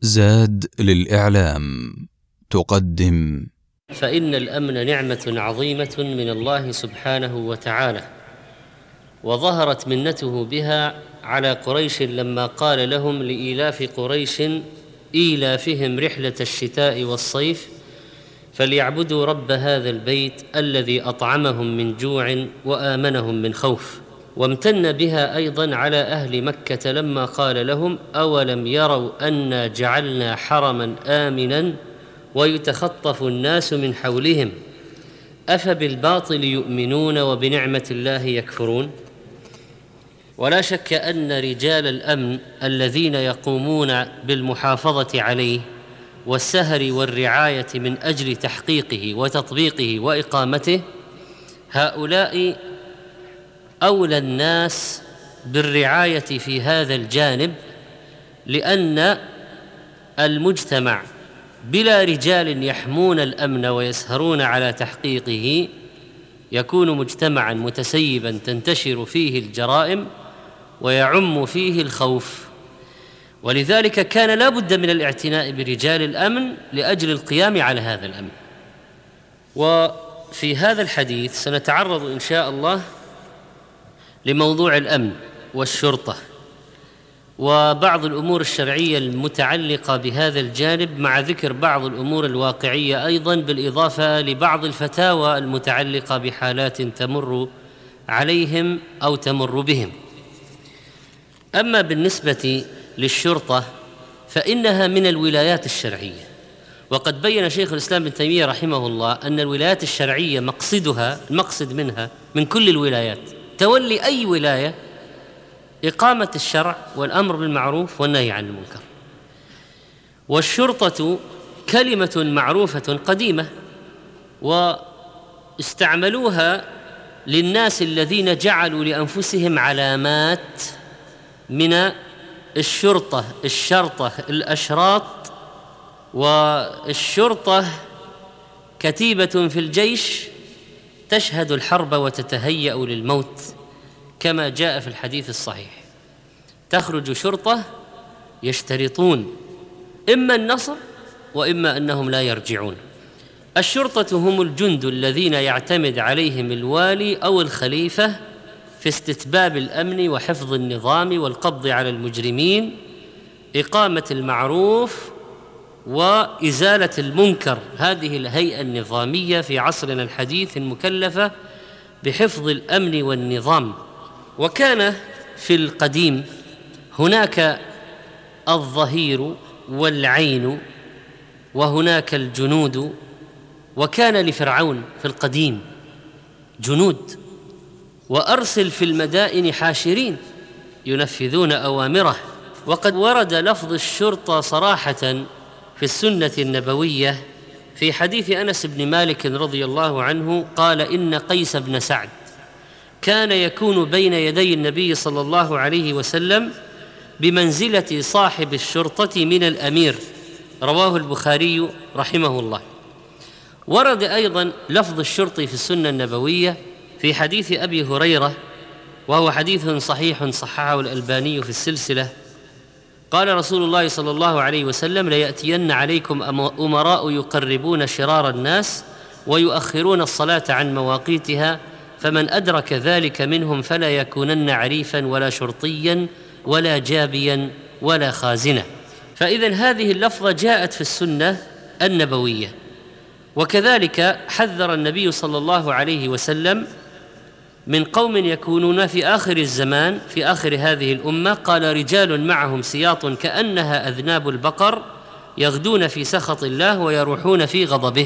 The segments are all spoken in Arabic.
زاد للإعلام تقدم: فإن الأمن نعمة عظيمة من الله سبحانه وتعالى، وظهرت منته بها على قريش لما قال لهم لإيلاف قريش إيلافهم رحلة الشتاء والصيف فليعبدوا رب هذا البيت الذي أطعمهم من جوع وآمنهم من خوف. وامتن بها أيضا على أهل مكة لما قال لهم: أولم يروا أنا جعلنا حرما آمنا ويتخطف الناس من حولهم أفبالباطل يؤمنون وبنعمة الله يكفرون. ولا شك أن رجال الأمن الذين يقومون بالمحافظة عليه والسهر والرعاية من أجل تحقيقه وتطبيقه وإقامته، هؤلاء أولى الناس بالرعاية في هذا الجانب، لأن المجتمع بلا رجال يحمون الأمن ويسهرون على تحقيقه يكون مجتمعاً متسيباً تنتشر فيه الجرائم ويعم فيه الخوف. ولذلك كان لا بد من الاعتناء برجال الأمن لأجل القيام على هذا الأمن. وفي هذا الحديث سنتعرض إن شاء الله لموضوع الأمن والشرطة وبعض الأمور الشرعية المتعلقة بهذا الجانب، مع ذكر بعض الأمور الواقعية أيضاً، بالإضافة لبعض الفتاوى المتعلقة بحالات تمر عليهم أو تمر بهم. أما بالنسبة للشرطة فإنها من الولايات الشرعية، وقد بين شيخ الإسلام ابن تيمية رحمه الله أن الولايات الشرعية المقصد منها من كل الولايات تولي أي ولاية إقامة الشرع والأمر بالمعروف والنهي عن المنكر. والشرطة كلمة معروفة قديمة، واستعملوها للناس الذين جعلوا لأنفسهم علامات من الشرطة، الشرطة، الأشراط. والشرطة كتيبة في الجيش تشهد الحرب وتتهيأ للموت، كما جاء في الحديث الصحيح: تخرج شرطة يشترطون إما النصر وإما أنهم لا يرجعون. الشرطة هم الجند الذين يعتمد عليهم الوالي أو الخليفة في استتباب الأمن وحفظ النظام والقبض على المجرمين، إقامة المعروف وإزالة المنكر. هذه الهيئة النظامية في عصرنا الحديث المكلفة بحفظ الأمن والنظام. وكان في القديم هناك الظهير والعين وهناك الجنود، وكان لفرعون في القديم جنود، وأرسل في المدائن حاشرين ينفذون أوامره. وقد ورد لفظ الشرطة صراحة في السنة النبوية في حديث أنس بن مالك رضي الله عنه قال: إن قيس بن سعد كان يكون بين يدي النبي صلى الله عليه وسلم بمنزلة صاحب الشرطة من الأمير. رواه البخاري رحمه الله. ورد أيضا لفظ الشرطي في السنة النبوية في حديث أبي هريرة، وهو حديث صحيح صححه الألباني في السلسلة. قال رسول الله صلى الله عليه وسلم: ليأتين عليكم أمراء يقربون شرار الناس ويؤخرون الصلاة عن مواقيتها، فمن أدرك ذلك منهم فلا يكونن عريفا ولا شرطيا ولا جابيا ولا خازنا. فإذن هذه اللفظة جاءت في السنة النبوية. وكذلك حذر النبي صلى الله عليه وسلم من قوم يكونون في آخر الزمان، في آخر هذه الأمة، قال: رجال معهم سياط كأنها أذناب البقر يغدون في سخط الله ويروحون في غضبه.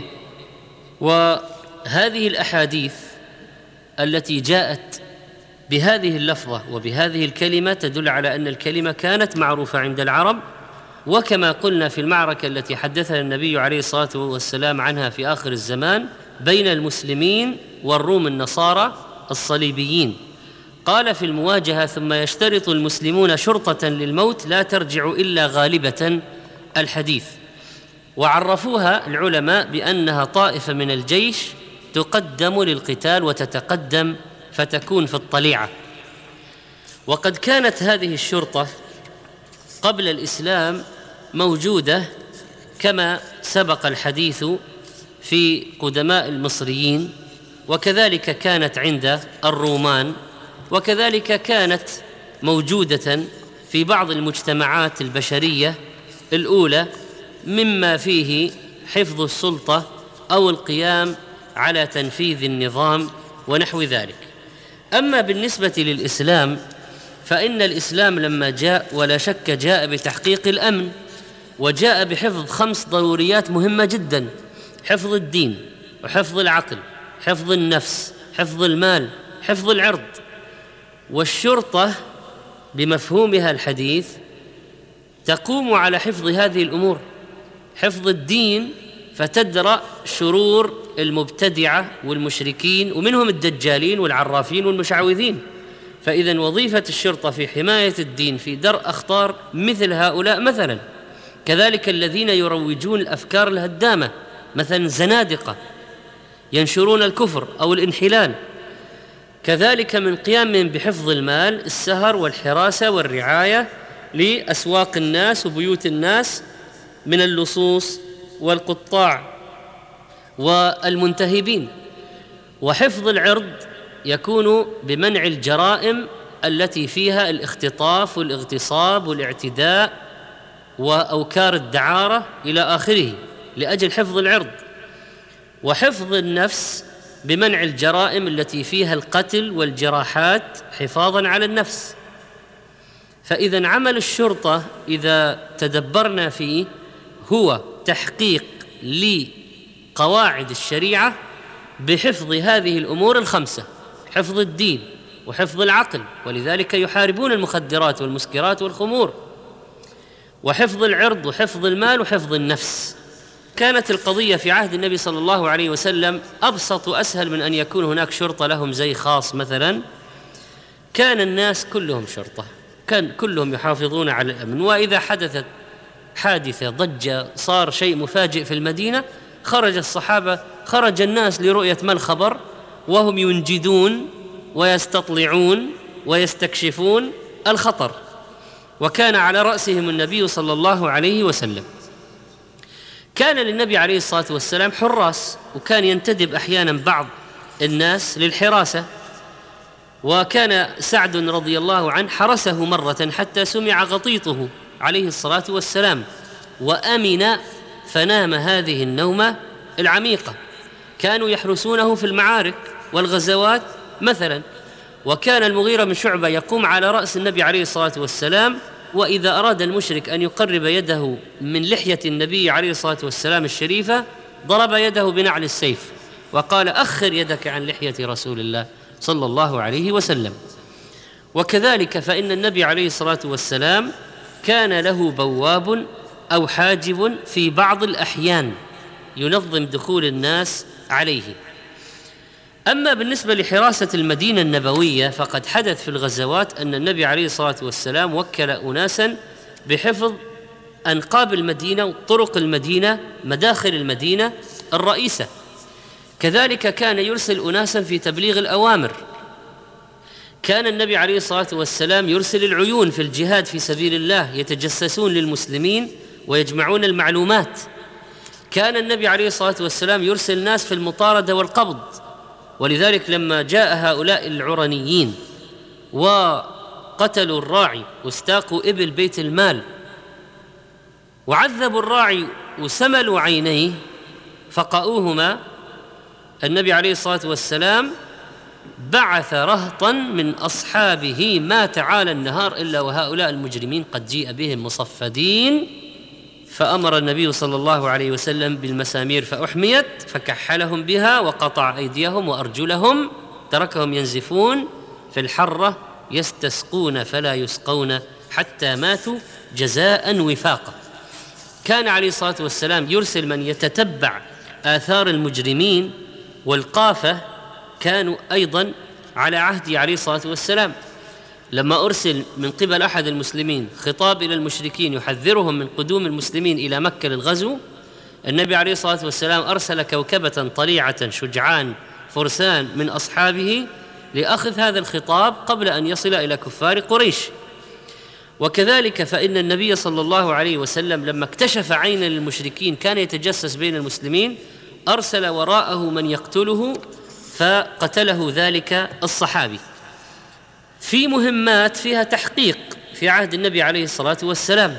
وهذه الأحاديث التي جاءت بهذه اللفظة وبهذه الكلمة تدل على أن الكلمة كانت معروفة عند العرب، وكما قلنا في المعركة التي حدثنا النبي عليه الصلاة والسلام عنها في آخر الزمان بين المسلمين والروم النصارى الصليبيين، قال في المواجهة: ثم يشترط المسلمون شرطة للموت لا ترجع إلا غالبة الحديث. وعرفوها العلماء بأنها طائفة من الجيش تقدم للقتال وتتقدم فتكون في الطليعة. وقد كانت هذه الشرطة قبل الإسلام موجودة كما سبق الحديث في قدماء المصريين، وكذلك كانت عند الرومان، وكذلك كانت موجودة في بعض المجتمعات البشرية الأولى، مما فيه حفظ السلطة أو القيام على تنفيذ النظام ونحو ذلك. أما بالنسبة للإسلام فإن الإسلام لما جاء ولا شك جاء بتحقيق الأمن، وجاء بحفظ 5 ضروريات مهمة جدا: حفظ الدين، وحفظ العقل، حفظ النفس، حفظ المال، حفظ العرض. والشرطة بمفهومها الحديث تقوم على حفظ هذه الأمور: حفظ الدين فتدرأ شرور المبتدعة والمشركين، ومنهم الدجالين والعرافين والمشعوذين. فإذا وظيفة الشرطة في حماية الدين، في درء أخطار مثل هؤلاء مثلا. كذلك الذين يروجون الأفكار الهدامة، مثلا زنادقة ينشرون الكفر أو الانحلال. كذلك من قيامهم بحفظ المال السهر والحراسة والرعاية لأسواق الناس وبيوت الناس من اللصوص والقطاع والمنتهبين. وحفظ العرض يكون بمنع الجرائم التي فيها الاختطاف والاغتصاب والاعتداء وأوكار الدعارة إلى آخره، لأجل حفظ العرض. وحفظ النفس بمنع الجرائم التي فيها القتل والجراحات حفاظاً على النفس. فإذا عمل الشرطة إذا تدبرنا فيه هو تحقيق لقواعد الشريعة بحفظ هذه الأمور ال5: حفظ الدين، وحفظ العقل، ولذلك يحاربون المخدرات والمسكرات والخمور، وحفظ العرض، وحفظ المال، وحفظ النفس. كانت القضية في عهد النبي صلى الله عليه وسلم أبسط وأسهل من أن يكون هناك شرطة لهم زي خاص مثلا. كان الناس كلهم شرطة، كان كلهم يحافظون على الأمن. وإذا حدثت حادثة، ضجة، صار شيء مفاجئ في المدينة، خرج الصحابة، خرج الناس لرؤية ما الخبر، وهم ينجدون ويستطلعون ويستكشفون الخطر. وكان على رأسهم النبي صلى الله عليه وسلم. كان للنبي عليه الصلاة والسلام حراس، وكان ينتدب أحيانا بعض الناس للحراسة. وكان سعد رضي الله عنه حرسه مرة حتى سمع غطيطه عليه الصلاة والسلام، وأمن فنام هذه النومة العميقة. كانوا يحرسونه في المعارك والغزوات مثلا. وكان المغيرة بن شعبة يقوم على رأس النبي عليه الصلاة والسلام، وإذا أراد المشرك أن يقرب يده من لحية النبي عليه الصلاة والسلام الشريفة ضرب يده بنعل السيف وقال: أخر يدك عن لحية رسول الله صلى الله عليه وسلم. وكذلك فإن النبي عليه الصلاة والسلام كان له بواب أو حاجب في بعض الأحيان ينظم دخول الناس عليه. أما بالنسبة لحراسة المدينة النبوية فقد حدث في الغزوات أن النبي عليه الصلاة والسلام وكل أناسا بحفظ أنقاب المدينة، طرق المدينة، مداخل المدينة الرئيسة. كذلك كان يرسل أناسا في تبليغ الأوامر. كان النبي عليه الصلاة والسلام يرسل العيون في الجهاد في سبيل الله، يتجسسون للمسلمين ويجمعون المعلومات. كان النبي عليه الصلاة والسلام يرسل ناس في المطاردة والقبض. ولذلك لما جاء هؤلاء العرنيين وقتلوا الراعي واستاقوا إبل بيت المال وعذبوا الراعي وسملوا عينيه فقأوهما، النبي عليه الصلاة والسلام بعث رهطا من أصحابه ما تعالى النهار إلا وهؤلاء المجرمين قد جيء بهم مصفدين. فأمر النبي صلى الله عليه وسلم بالمسامير فأحميت فكحلهم بها وقطع أيديهم وأرجلهم، تركهم ينزفون في الحرة يستسقون فلا يسقون حتى ماتوا جزاء وفاقا. كان عليه الصلاة والسلام يرسل من يتتبع آثار المجرمين، والقافة كانوا أيضا على عهده عليه الصلاة والسلام. لما أرسل من قبل أحد المسلمين خطاب إلى المشركين يحذرهم من قدوم المسلمين إلى مكة للغزو، النبي عليه الصلاة والسلام أرسل كوكبة طليعة شجعان فرسان من أصحابه لأخذ هذا الخطاب قبل أن يصل إلى كفار قريش. وكذلك فإن النبي صلى الله عليه وسلم لما اكتشف عينا للمشركين كان يتجسس بين المسلمين، أرسل وراءه من يقتله فقتله ذلك الصحابي في مهمات فيها تحقيق في عهد النبي عليه الصلاة والسلام،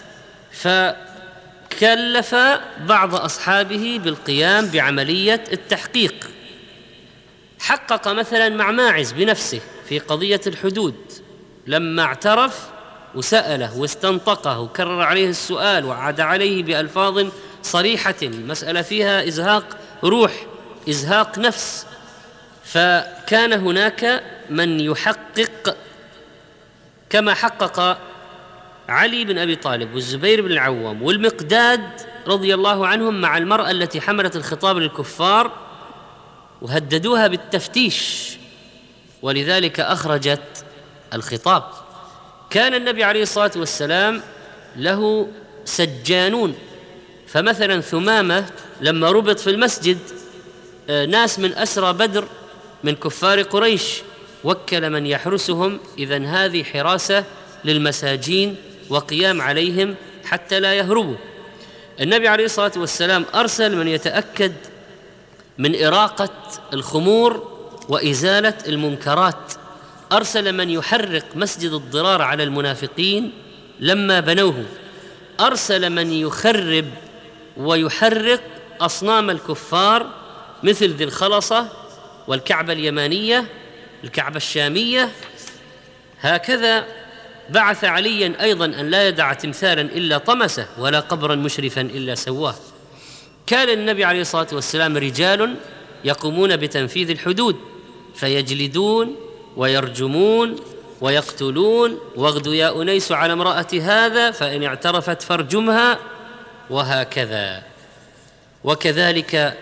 فكلف بعض أصحابه بالقيام بعملية التحقيق. حقق مثلا مع ماعز بنفسه في قضية الحدود، لما اعترف وسأله واستنطقه وكرر عليه السؤال وعاد عليه بألفاظ صريحة، المسألة فيها إزهاق روح، إزهاق نفس، فكان هناك من يحقق كما حقق علي بن أبي طالب والزبير بن العوام والمقداد رضي الله عنهم مع المرأة التي حملت الخطاب للكفار وهددوها بالتفتيش، ولذلك أخرجت الخطاب. كان النبي عليه الصلاة والسلام له سجانون، فمثلا ثمامة لما ربط في المسجد ناس من أسرى بدر من كفار قريش وكل من يحرسهم، إذن هذه حراسة للمساجين وقيام عليهم حتى لا يهربوا. النبي عليه الصلاة والسلام أرسل من يتأكد من إراقة الخمور وإزالة المنكرات، أرسل من يحرق مسجد الضرار على المنافقين لما بنوه، أرسل من يخرب ويحرق أصنام الكفار مثل ذي الخلصة والكعبة اليمانية، الكعبة الشامية. هكذا بعث عليا أيضا أن لا يدع تمثالا إلا طمسه ولا قبرا مشرفا إلا سواه. كان النبي عليه الصلاة والسلام رجال يقومون بتنفيذ الحدود فيجلدون ويرجمون ويقتلون، واغدوا يا أنيس على امرأة هذا فإن اعترفت فارجمها، وهكذا. وكذلك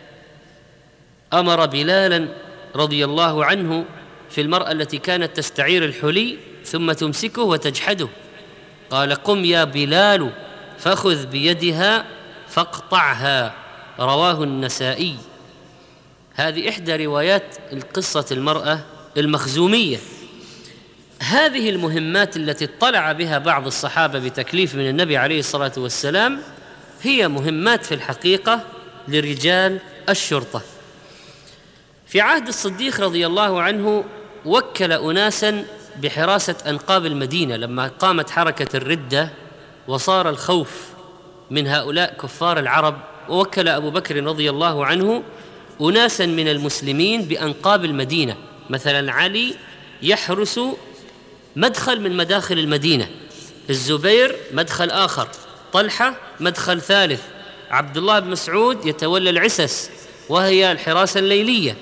أمر بلالا رضي الله عنه في المرأة التي كانت تستعير الحلي ثم تمسكه وتجحده، قال: قم يا بلال فخذ بيدها فاقطعها، رواه النسائي. هذه إحدى روايات القصة المرأة المخزومية. هذه المهمات التي اطلع بها بعض الصحابة بتكليف من النبي عليه الصلاة والسلام هي مهمات في الحقيقة لرجال الشرطة. في عهد الصديق رضي الله عنه وكل أناسا بحراسة أنقاب المدينة لما قامت حركة الردة وصار الخوف من هؤلاء كفار العرب، ووكل أبو بكر رضي الله عنه أناسا من المسلمين بأنقاب المدينة، مثلا علي يحرس مدخل من مداخل المدينة، الزبير مدخل آخر، طلحة مدخل ثالث، عبد الله بن مسعود يتولى العسس وهي الحراسة الليلية.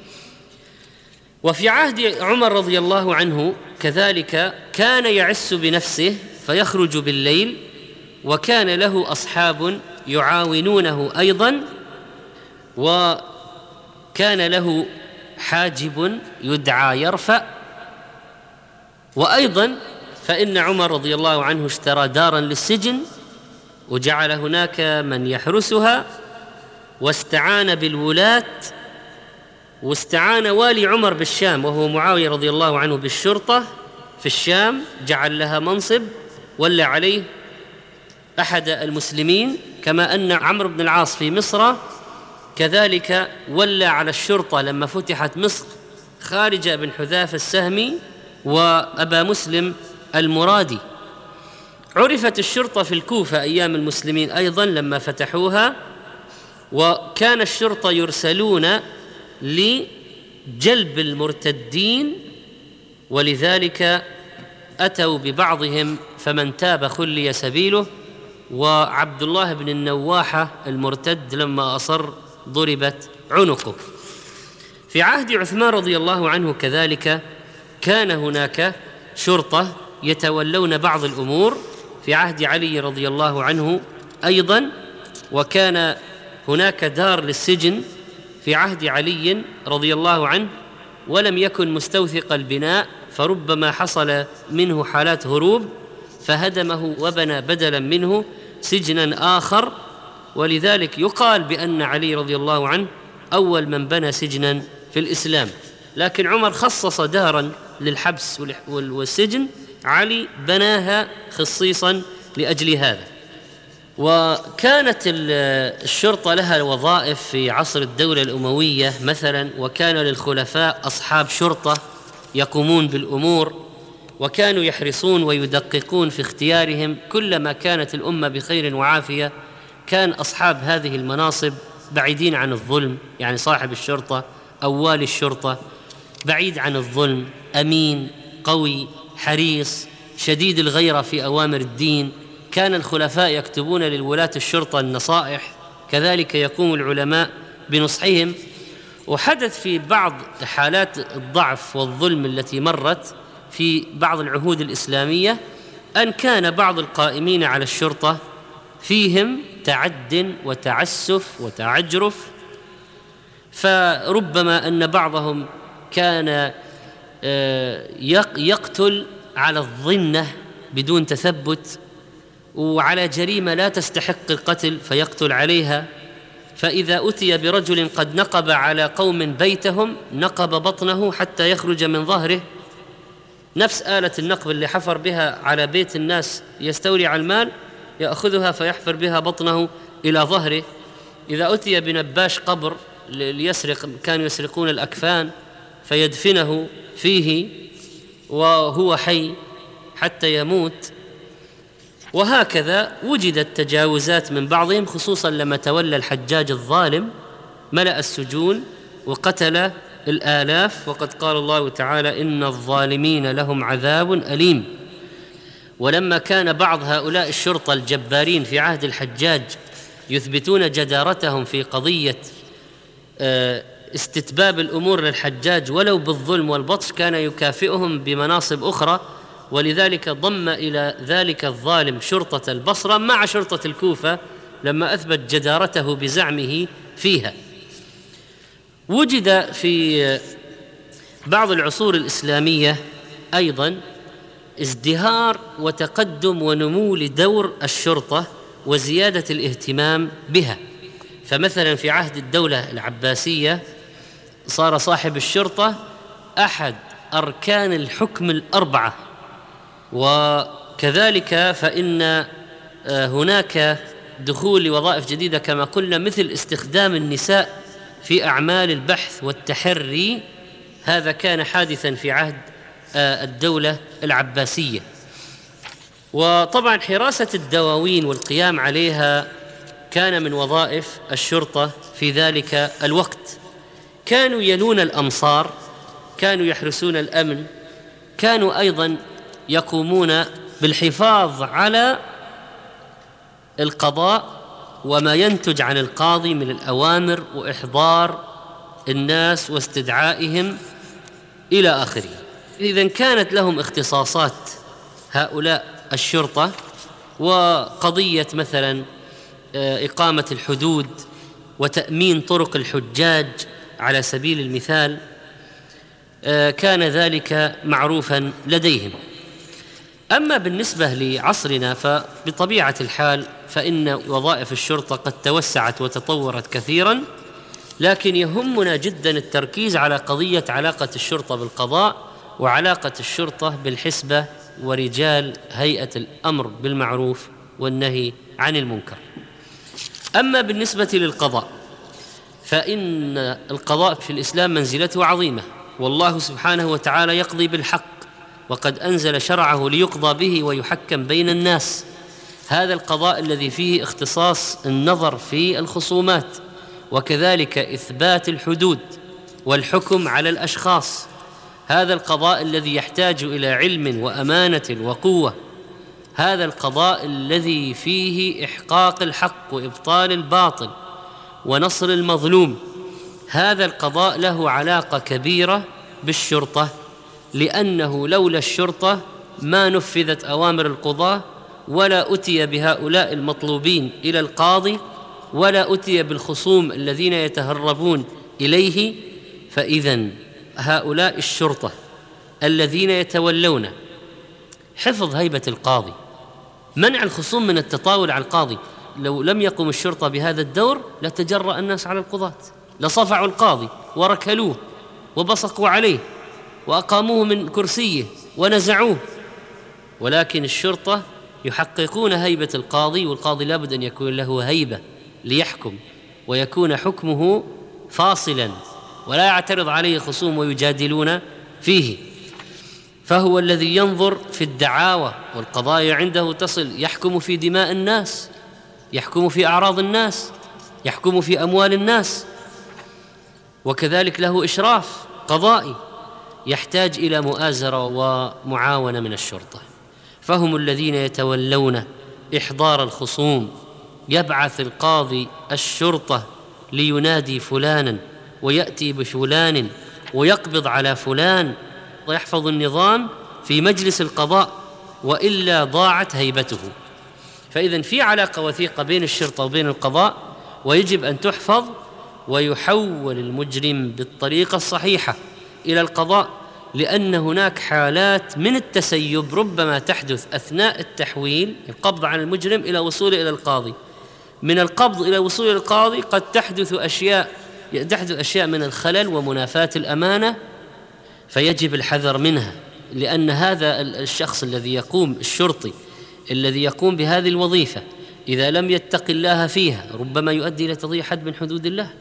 وفي عهد عمر رضي الله عنه كذلك كان يعس بنفسه فيخرج بالليل، وكان له أصحاب يعاونونه أيضا، وكان له حاجب يدعى يرفع. وأيضا فإن عمر رضي الله عنه اشترى دارا للسجن وجعل هناك من يحرسها، واستعان بالولاة، واستعان والي عمر بالشام وهو معاوية رضي الله عنه بالشرطة في الشام، جعل لها منصب ولى عليه أحد المسلمين، كما أن عمرو بن العاص في مصر كذلك ولى على الشرطة لما فتحت مصر خارج بن حذافة السهمي وأبا مسلم المرادي. عرفت الشرطة في الكوفة أيام المسلمين أيضا لما فتحوها، وكان الشرطة يرسلون لجلب المرتدين، ولذلك أتوا ببعضهم فمن تاب خلي سبيله، وعبد الله بن النواحة المرتد لما أصر ضربت عنقه. في عهد عثمان رضي الله عنه كذلك كان هناك شرطة يتولون بعض الأمور، في عهد علي رضي الله عنه أيضا، وكان هناك دار للسجن في عهد علي رضي الله عنه، ولم يكن مستوثق البناء فربما حصل منه حالات هروب فهدمه وبنى بدلا منه سجنا آخر، ولذلك يقال بأن علي رضي الله عنه أول من بنى سجنا في الإسلام. لكن عمر خصص دارا للحبس والسجن علي بناها خصيصا لأجل هذا. وكانت الشرطة لها وظائف في عصر الدولة الأموية مثلا، وكان للخلفاء أصحاب شرطة يقومون بالأمور، وكانوا يحرصون ويدققون في اختيارهم. كلما كانت الأمة بخير وعافية كان أصحاب هذه المناصب بعيدين عن الظلم، يعني صاحب الشرطة أو والي الشرطة بعيد عن الظلم، أمين، قوي، حريص، شديد الغيرة في أوامر الدين. كان الخلفاء يكتبون للولاة الشرطة النصائح، كذلك يقوم العلماء بنصحهم. وحدث في بعض حالات الضعف والظلم التي مرت في بعض العهود الإسلامية أن كان بعض القائمين على الشرطة فيهم تعد وتعسف وتعجرف، فربما أن بعضهم كان يقتل على الظنة بدون تثبت، وعلى جريمة لا تستحق القتل فيقتل عليها. فإذا أتي برجل قد نقب على قوم بيتهم نقب بطنه حتى يخرج من ظهره، نفس آلة النقب اللي حفر بها على بيت الناس يستولي على المال، يأخذها فيحفر بها بطنه إلى ظهره. إذا أتي بنباش قبر ليسرق، كانوا يسرقون الأكفان، فيدفنه فيه وهو حي حتى يموت. وهكذا وجدت تجاوزات من بعضهم، خصوصا لما تولى الحجاج الظالم ملأ السجون وقتل الآلاف، وقد قال الله تعالى إن الظالمين لهم عذاب أليم. ولما كان بعض هؤلاء الشرطة الجبارين في عهد الحجاج يثبتون جدارتهم في قضية استتباب الأمور للحجاج ولو بالظلم والبطش، كان يكافئهم بمناصب أخرى. ولذلك ضم إلى ذلك الظالم شرطة البصرة مع شرطة الكوفة لما أثبت جدارته بزعمه فيها. وجد في بعض العصور الإسلامية أيضاً ازدهار وتقدم ونمو لدور الشرطة وزيادة الاهتمام بها. فمثلاً في عهد الدولة العباسية صار صاحب الشرطة أحد أركان الحكم الأربعة، وكذلك فإن هناك دخول لوظائف جديدة كما قلنا، مثل استخدام النساء في أعمال البحث والتحري، هذا كان حادثاً في عهد الدولة العباسية. وطبعاً حراسة الدواوين والقيام عليها كان من وظائف الشرطة في ذلك الوقت. كانوا يلون الأمصار، كانوا يحرسون الأمن، كانوا أيضاً يقومون بالحفاظ على القضاء وما ينتج عن القاضي من الأوامر وإحضار الناس واستدعائهم إلى آخره. إذن كانت لهم اختصاصات هؤلاء الشرطة، وقضية مثلا إقامة الحدود وتأمين طرق الحجاج على سبيل المثال كان ذلك معروفا لديهم. أما بالنسبة لعصرنا فبطبيعة الحال فإن وظائف الشرطة قد توسعت وتطورت كثيرا، لكن يهمنا جدا التركيز على قضية علاقة الشرطة بالقضاء وعلاقة الشرطة بالحسبة ورجال هيئة الأمر بالمعروف والنهي عن المنكر. أما بالنسبة للقضاء فإن القضاء في الإسلام منزلته عظيمة، والله سبحانه وتعالى يقضي بالحق، وقد أنزل شرعه ليقضى به ويحكم بين الناس. هذا القضاء الذي فيه اختصاص النظر في الخصومات، وكذلك إثبات الحدود والحكم على الأشخاص. هذا القضاء الذي يحتاج إلى علم وأمانة وقوة. هذا القضاء الذي فيه إحقاق الحق وإبطال الباطل ونصر المظلوم. هذا القضاء له علاقة كبيرة بالشرطة، لأنه لولا الشرطة ما نفذت أوامر القضاة، ولا أتي بهؤلاء المطلوبين إلى القاضي، ولا أتي بالخصوم الذين يتهربون إليه. فإذن هؤلاء الشرطة الذين يتولون حفظ هيبة القاضي، منع الخصوم من التطاول على القاضي، لو لم يقم الشرطة بهذا الدور لتجرأ الناس على القضاة، لصفعوا القاضي وركلوه وبصقوا عليه وأقاموه من كرسيه ونزعوه. ولكن الشرطة يحققون هيبة القاضي، والقاضي لابد أن يكون له هيبة ليحكم، ويكون حكمه فاصلا ولا يعترض عليه خصوم ويجادلون فيه. فهو الذي ينظر في الدعاوى، والقضايا عنده تصل، يحكم في دماء الناس، يحكم في أعراض الناس، يحكم في أموال الناس، وكذلك له إشراف قضائي يحتاج إلى مؤازرة ومعاونة من الشرطة. فهم الذين يتولون إحضار الخصوم. يبعث القاضي الشرطة لينادي فلانا ويأتي بفلان ويقبض على فلان ويحفظ النظام في مجلس القضاء، وإلا ضاعت هيبته. فإذن في علاقة وثيقة بين الشرطة وبين القضاء، ويجب أن تحفظ، ويحول المجرم بالطريقة الصحيحة إلى القضاء، لأن هناك حالات من التسيب ربما تحدث أثناء التحويل، القبض عن المجرم إلى وصوله إلى القاضي. من القبض إلى وصول إلى القاضي قد تحدث أشياء من الخلل ومنافاة الأمانة، فيجب الحذر منها، لأن هذا الشخص الشرطي الذي يقوم بهذه الوظيفة إذا لم يتق الله فيها ربما يؤدي إلى تضييع حد من حدود الله،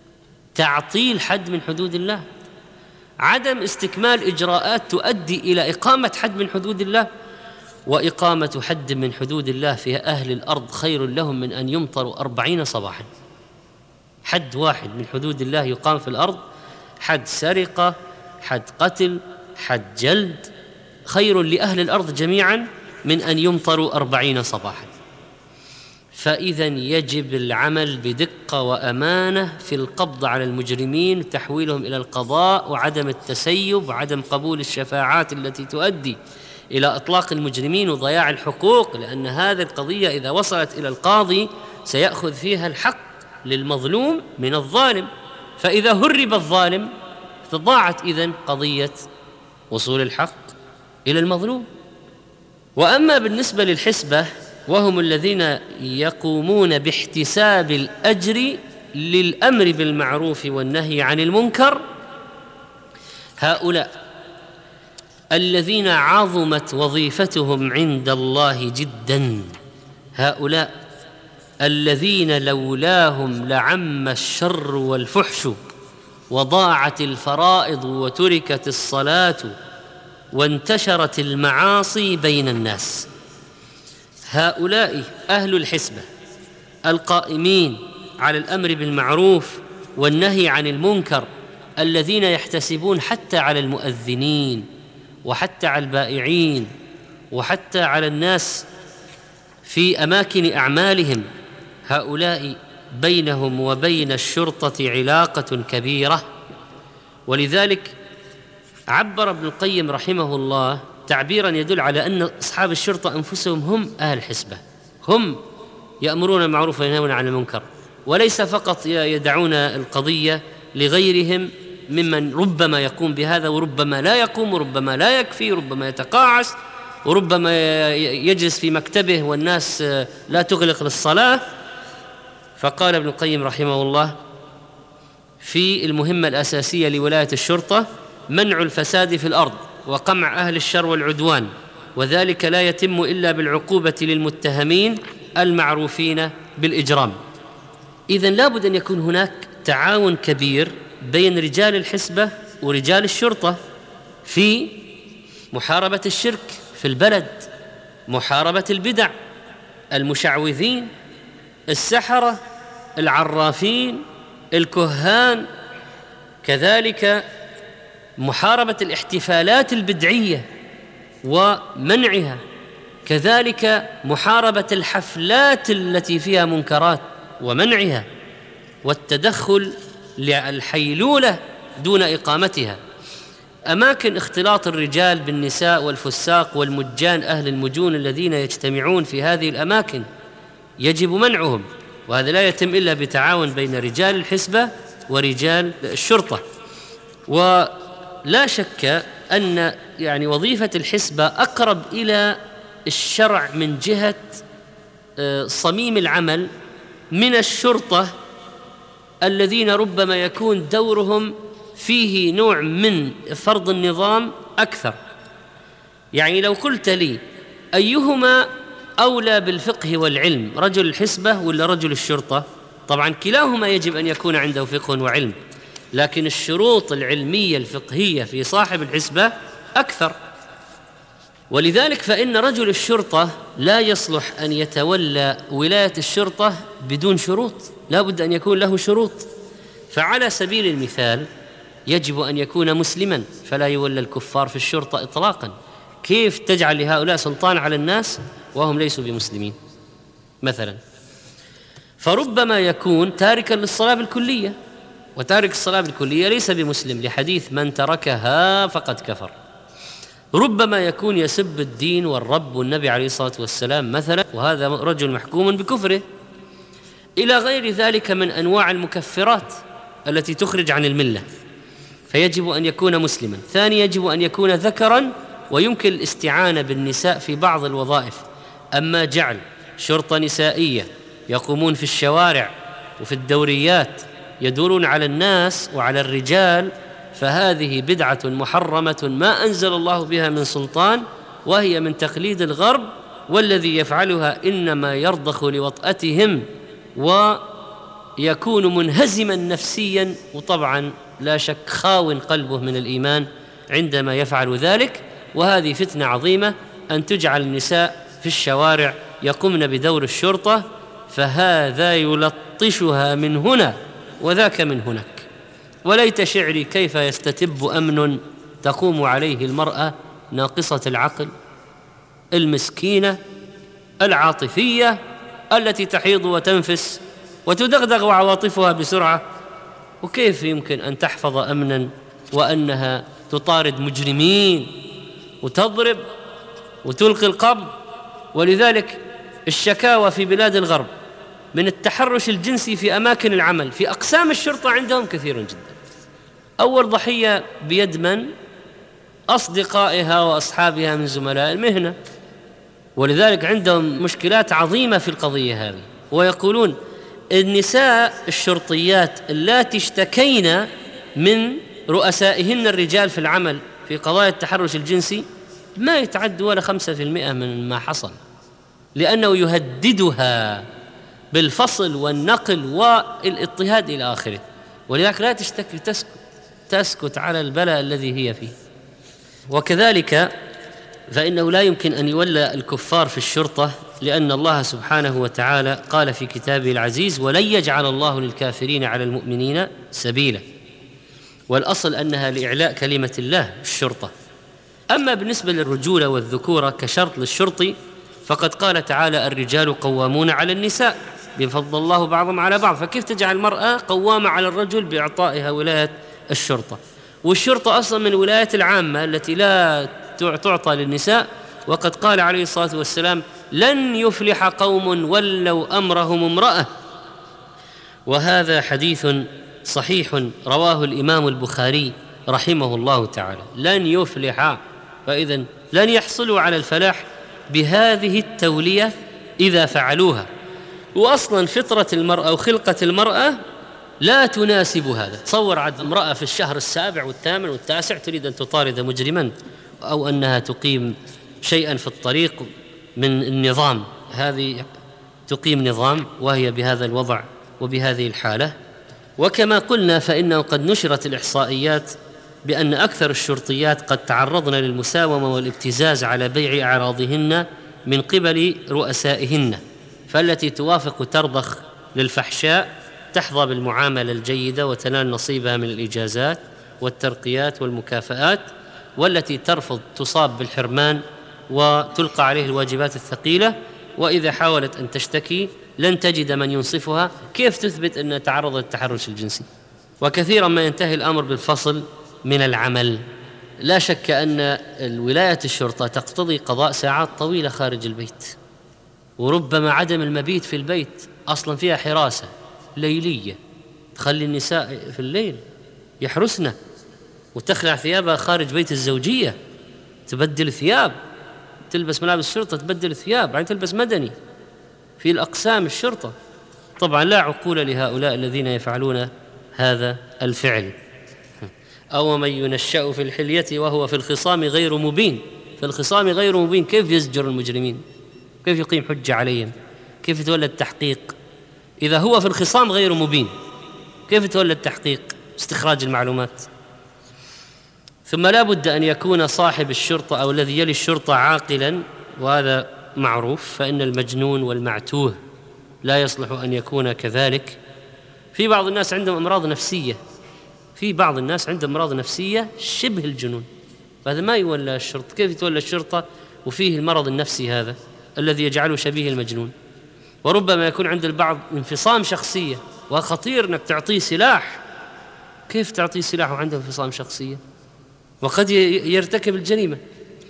تعطيل حد من حدود الله، عدم استكمال إجراءات تؤدي إلى إقامة حد من حدود الله. وإقامة حد من حدود الله في أهل الأرض خير لهم من أن يمطروا 40 صباحا. حد واحد من حدود الله يقام في الأرض، حد سرقة، حد قتل، حد جلد، خير لأهل الأرض جميعا من أن يمطروا 40 صباحا. فإذا يجب العمل بدقة وأمانة في القبض على المجرمين وتحويلهم إلى القضاء، وعدم التسيب، وعدم قبول الشفاعات التي تؤدي إلى إطلاق المجرمين وضياع الحقوق، لأن هذه القضية إذا وصلت إلى القاضي سيأخذ فيها الحق للمظلوم من الظالم، فإذا هرب الظالم فضاعت إذن قضية وصول الحق إلى المظلوم. وأما بالنسبة للحسبة، وهم الذين يقومون باحتساب الأجر للأمر بالمعروف والنهي عن المنكر، هؤلاء الذين عظمت وظيفتهم عند الله جدا، هؤلاء الذين لولاهم لعم الشر والفحش وضاعت الفرائض وتركت الصلاة وانتشرت المعاصي بين الناس. هؤلاء أهل الحسبة القائمين على الأمر بالمعروف والنهي عن المنكر، الذين يحتسبون حتى على المؤذنين وحتى على البائعين وحتى على الناس في أماكن أعمالهم. هؤلاء بينهم وبين الشرطة علاقة كبيرة، ولذلك عبر ابن القيم رحمه الله تعبيرا يدل على أن أصحاب الشرطة أنفسهم هم أهل الحسبة، هم يأمرون بالمعروف وينهون عن المنكر، وليس فقط يدعون القضية لغيرهم ممن ربما يقوم بهذا وربما لا يقوم، وربما لا يكفي، وربما يتقاعس، وربما يجلس في مكتبه والناس لا تغلق للصلاة. فقال ابن القيم رحمه الله في المهمة الأساسية لولاية الشرطة: منع الفساد في الأرض وقمع أهل الشر والعدوان، وذلك لا يتم إلا بالعقوبة للمتهمين المعروفين بالإجرام. إذن لابد أن يكون هناك تعاون كبير بين رجال الحسبة ورجال الشرطة في محاربة الشرك في البلد، محاربة البدع، المشعوذين، السحرة، العرافين، الكهان، كذلك محاربة الاحتفالات البدعية ومنعها، كذلك محاربة الحفلات التي فيها منكرات ومنعها، والتدخل للحيلولة دون إقامتها. أماكن اختلاط الرجال بالنساء والفساق والمجان أهل المجون الذين يجتمعون في هذه الأماكن يجب منعهم، وهذا لا يتم إلا بتعاون بين رجال الحسبة ورجال الشرطة. ولا شك أن وظيفة الحسبة أقرب إلى الشرع من جهة صميم العمل من الشرطة، الذين ربما يكون دورهم فيه نوع من فرض النظام أكثر. لو قلت لي أيهما أولى بالفقه والعلم، رجل الحسبة ولا رجل الشرطة؟ طبعا كلاهما يجب أن يكون عنده فقه وعلم، لكن الشروط العلمية الفقهية في صاحب الحسبة أكثر. ولذلك فإن رجل الشرطة لا يصلح أن يتولى ولاية الشرطة بدون شروط، لا بد أن يكون له شروط. فعلى سبيل المثال يجب أن يكون مسلما، فلا يولى الكفار في الشرطة إطلاقا. كيف تجعل لهؤلاء سلطان على الناس وهم ليسوا بمسلمين مثلا؟ فربما يكون تاركا للصلاة بالكلية، وتارك الصلاة بالكلية ليس بمسلم لحديث من تركها فقد كفر. ربما يكون يسب الدين والرب والنبي عليه الصلاة والسلام مثلا، وهذا رجل محكوم بكفره، إلى غير ذلك من أنواع المكفرات التي تخرج عن الملة، فيجب أن يكون مسلما. ثاني، يجب أن يكون ذكرا ويمكن الاستعانة بالنساء في بعض الوظائف. أما جعل شرطة نسائية يقومون في الشوارع وفي الدوريات يدورون على الناس وعلى الرجال، فهذه بدعة محرمة ما أنزل الله بها من سلطان، وهي من تقليد الغرب، والذي يفعلها إنما يرضخ لوطأتهم ويكون منهزما نفسيا، وطبعا لا شك خاون قلبه من الإيمان عندما يفعل ذلك. وهذه فتنة عظيمة أن تجعل النساء في الشوارع يقومن بدور الشرطة، فهذا يلطشها من هنا وذاك من هناك. وليت شعري كيف يستتب أمن تقوم عليه المرأة ناقصة العقل المسكينة العاطفية التي تحيض وتنفس وتدغدغ عواطفها بسرعة. وكيف يمكن أن تحفظ أمنا وأنها تطارد مجرمين وتضرب وتلقي القبض؟ ولذلك الشكاوى في بلاد الغرب من التحرش الجنسي في أماكن العمل في أقسام الشرطة عندهم كثير جدا. أول ضحية بيد من؟ أصدقائها وأصحابها من زملاء المهنة. ولذلك عندهم مشكلات عظيمة في القضية هذه، ويقولون النساء الشرطيات اللاتي اشتكين من رؤسائهن الرجال في العمل في قضايا التحرش الجنسي ما يتعد ولا 5% من ما حصل، لأنه يهددها بالفصل والنقل والاضطهاد إلى آخره. ولذلك لا تشتكي، تسكت على البلاء الذي هي فيه. وكذلك فإنه لا يمكن أن يولى الكفار في الشرطة، لأن الله سبحانه وتعالى قال في كتابه العزيز: ولن يجعل الله للكافرين على المؤمنين سبيلا. والأصل أنها لإعلاء كلمة الله الشرطة. أما بالنسبة للرجولة والذكورة كشرط للشرطي، فقد قال تعالى: الرجال قوامون على النساء بفضل الله بعضهم على بعض. فكيف تجعل المرأة قوامة على الرجل بإعطائها ولاية الشرطة؟ والشرطة أصلا من الولايات العامة التي لا تعطى للنساء. وقد قال عليه الصلاة والسلام: لن يفلح قوم ولوا أمرهم امرأة. وهذا حديث صحيح رواه الإمام البخاري رحمه الله تعالى. لن يفلح، فإذن لن يحصلوا على الفلاح بهذه التولية إذا فعلوها. وأصلا فطرة المرأة وخلقة المرأة لا تناسب هذا. تصور عاد امرأة في الشهر السابع والثامن والتاسع تريد أن تطارد مجرما أو أنها تقيم شيئا في الطريق من النظام، هذه تقيم نظام وهي بهذا الوضع وبهذه الحالة. وكما قلنا فإنه قد نشرت الإحصائيات بأن أكثر الشرطيات قد تعرضن للمساومة والابتزاز على بيع أعراضهن من قبل رؤسائهن، فالتي توافق ترضخ للفحشاء تحظى بالمعاملة الجيدة وتنال نصيبها من الإجازات والترقيات والمكافآت، والتي ترفض تصاب بالحرمان وتلقى عليه الواجبات الثقيلة. وإذا حاولت أن تشتكي لن تجد من ينصفها. كيف تثبت أنها تعرض للتحرش الجنسي؟ وكثيرا ما ينتهي الأمر بالفصل من العمل. لا شك أن الولاية الشرطة تقتضي قضاء ساعات طويلة خارج البيت، وربما عدم المبيت في البيت. أصلا فيها حراسة ليلية تخلي النساء في الليل يحرسن، وتخلع ثيابها خارج بيت الزوجية، تبدل ثياب، تلبس ملابس الشرطة تبدل ثياب، بعدين تلبس مدني في الأقسام الشرطة. طبعا لا عقول لهؤلاء الذين يفعلون هذا الفعل. أو من ينشأ في الحلية وهو في الخصام غير مبين. في الخصام غير مبين، كيف يزجر المجرمين؟ كيف يقيم حجة عليهم؟ كيف يتولى التحقيق؟ إذا هو في الخصام غير مبين كيف يتولى التحقيق؟ استخراج المعلومات. ثم لا بد أن يكون صاحب الشرطة أو الذي يلي الشرطة عاقلا، وهذا معروف، فإن المجنون والمعتوه لا يصلح أن يكون كذلك. في بعض الناس عندهم أمراض نفسية، شبه الجنون، فهذا ما يولى الشرطة. كيف يتولى الشرطة وفيه المرض النفسي هذا الذي يجعله شبيه المجنون؟ وربما يكون عند البعض انفصام شخصية، وخطير أنك تعطيه سلاح. كيف تعطيه سلاح وعنده انفصام شخصية؟ وقد يرتكب الجريمة.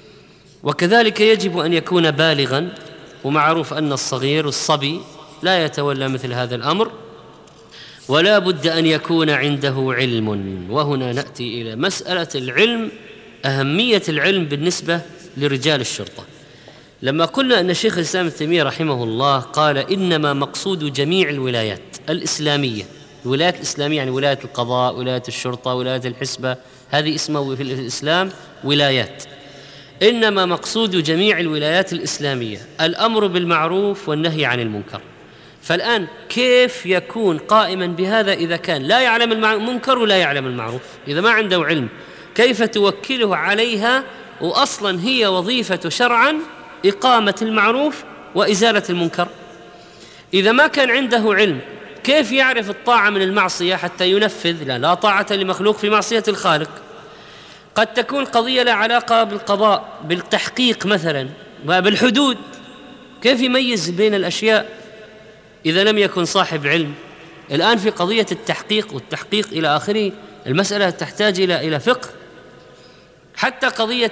وكذلك يجب أن يكون بالغا، ومعروف أن الصغير والصبي لا يتولى مثل هذا الأمر. ولا بد أن يكون عنده علم، وهنا نأتي إلى مسألة العلم، أهمية العلم بالنسبة لرجال الشرطة. لما قلنا أن شيخ الإسلام ابن تيمية رحمه الله قال إنما مقصود جميع الولايات الإسلامية، الولايات الإسلامية يعني ولاية القضاء، ولاية الشرطة، ولاية الحسبة، هذه اسمها في الإسلام ولايات. إنما مقصود جميع الولايات الإسلامية الأمر بالمعروف والنهي عن المنكر. فالآن كيف يكون قائما بهذا إذا كان لا يعلم المنكر ولا يعلم المعروف؟ إذا ما عنده علم كيف توكله عليها؟ وأصلا هي وظيفة شرعا إقامة المعروف وإزالة المنكر. إذا ما كان عنده علم كيف يعرف الطاعة من المعصية حتى ينفذ؟ لا طاعة لمخلوق في معصية الخالق. قد تكون قضية لا علاقة بالقضاء، بالتحقيق مثلا وبالحدود، كيف يميز بين الأشياء إذا لم يكن صاحب علم؟ الآن في قضية التحقيق والتحقيق إلى آخره، المسألة تحتاج إلى فقه. حتى قضية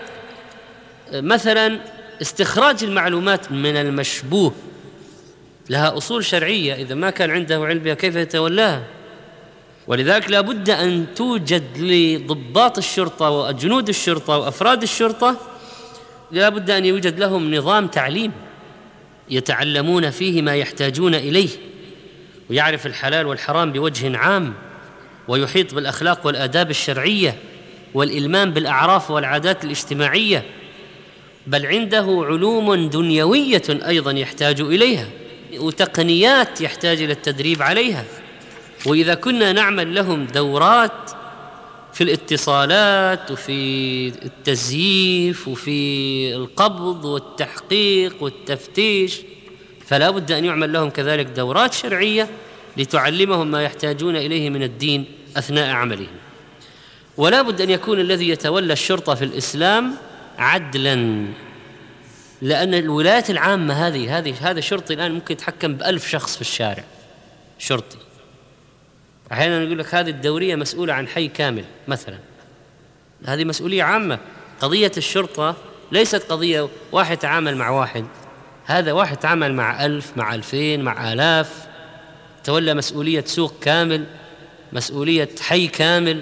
مثلا استخراج المعلومات من المشبوه لها أصول شرعية، إذا ما كان عنده علم بها كيف يتولاها؟ ولذلك لا بد أن توجد لضباط الشرطة وجنود الشرطة وأفراد الشرطة، لا بد أن يوجد لهم نظام تعليم يتعلمون فيه ما يحتاجون إليه، ويعرف الحلال والحرام بوجه عام، ويحيط بالأخلاق والآداب الشرعية والإلمام بالأعراف والعادات الاجتماعية، بل عنده علوم دنيوية أيضا يحتاج إليها، وتقنيات يحتاج إلى التدريب عليها. وإذا كنا نعمل لهم دورات في الاتصالات وفي التزييف وفي القبض والتحقيق والتفتيش، فلا بد أن يعمل لهم كذلك دورات شرعية لتعلمهم ما يحتاجون إليه من الدين أثناء عملهم. ولا بد أن يكون الذي يتولى الشرطة في الإسلام عدلاً، لأن الولايات العامة هذا شرطي الآن ممكن يتحكم ب1000 شخص في الشارع، شرطي. أحياناً يقول لك هذه الدورية مسؤولة عن حي كامل مثلاً، هذه مسؤولية عامة. قضية الشرطة ليست قضية واحد تعامل مع واحد، هذا واحد تعامل مع 1000 مع 2000 مع 1000، تولى مسؤولية سوق كامل، مسؤولية حي كامل.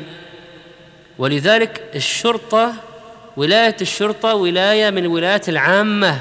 ولذلك الشرطة، ولاية الشرطة ولاية من الولايات العامة،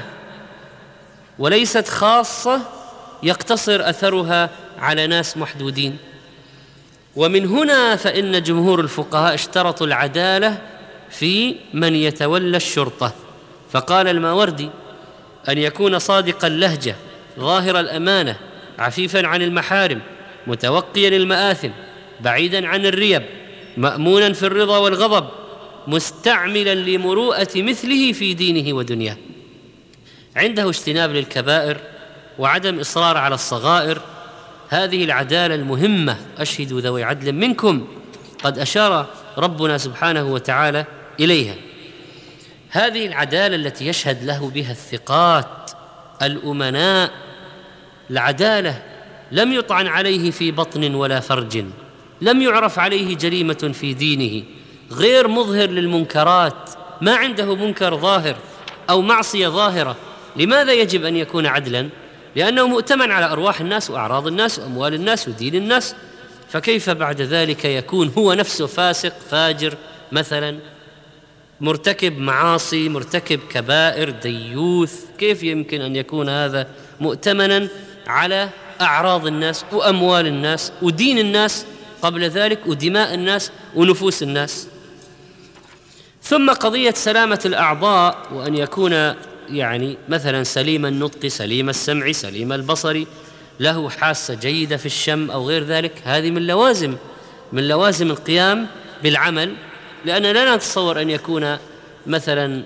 وليست خاصة يقتصر أثرها على ناس محدودين. ومن هنا فإن جمهور الفقهاء اشترطوا العدالة في من يتولى الشرطة، فقال الماوردي أن يكون صادق اللهجة، ظاهر الأمانة، عفيفا عن المحارم، متوقيا المآثم، بعيدا عن الريب، مأمونا في الرضا والغضب، مستعملا لمروءة مثله في دينه ودنياه، عنده اجتناب للكبائر وعدم إصرار على الصغائر. هذه العدالة المهمة، أشهدوا ذوي عدل منكم، قد أشار ربنا سبحانه وتعالى إليها. هذه العدالة التي يشهد له بها الثقات الأمناء، العدالة لم يطعن عليه في بطن ولا فرج، لم يعرف عليه جريمة في دينه، غير مظهر للمنكرات، ما عنده منكر ظاهر أو معصية ظاهرة. لماذا يجب أن يكون عدلاً؟ لأنه مؤتمن على أرواح الناس وأعراض الناس وأموال الناس ودين الناس. فكيف بعد ذلك يكون هو نفسه فاسق فاجر مثلاً، مرتكب معاصي، مرتكب كبائر، ديوث؟ كيف يمكن أن يكون هذا مؤتمناً على أعراض الناس وأموال الناس ودين الناس قبل ذلك ودماء الناس ونفوس الناس؟ ثم قضية سلامة الأعضاء، وأن يكون يعني مثلا سليم النطق، سليم السمع، سليم البصر، له حاسة جيدة في الشم أو غير ذلك، هذه من لوازم القيام بالعمل، لأننا لا نتصور أن يكون مثلا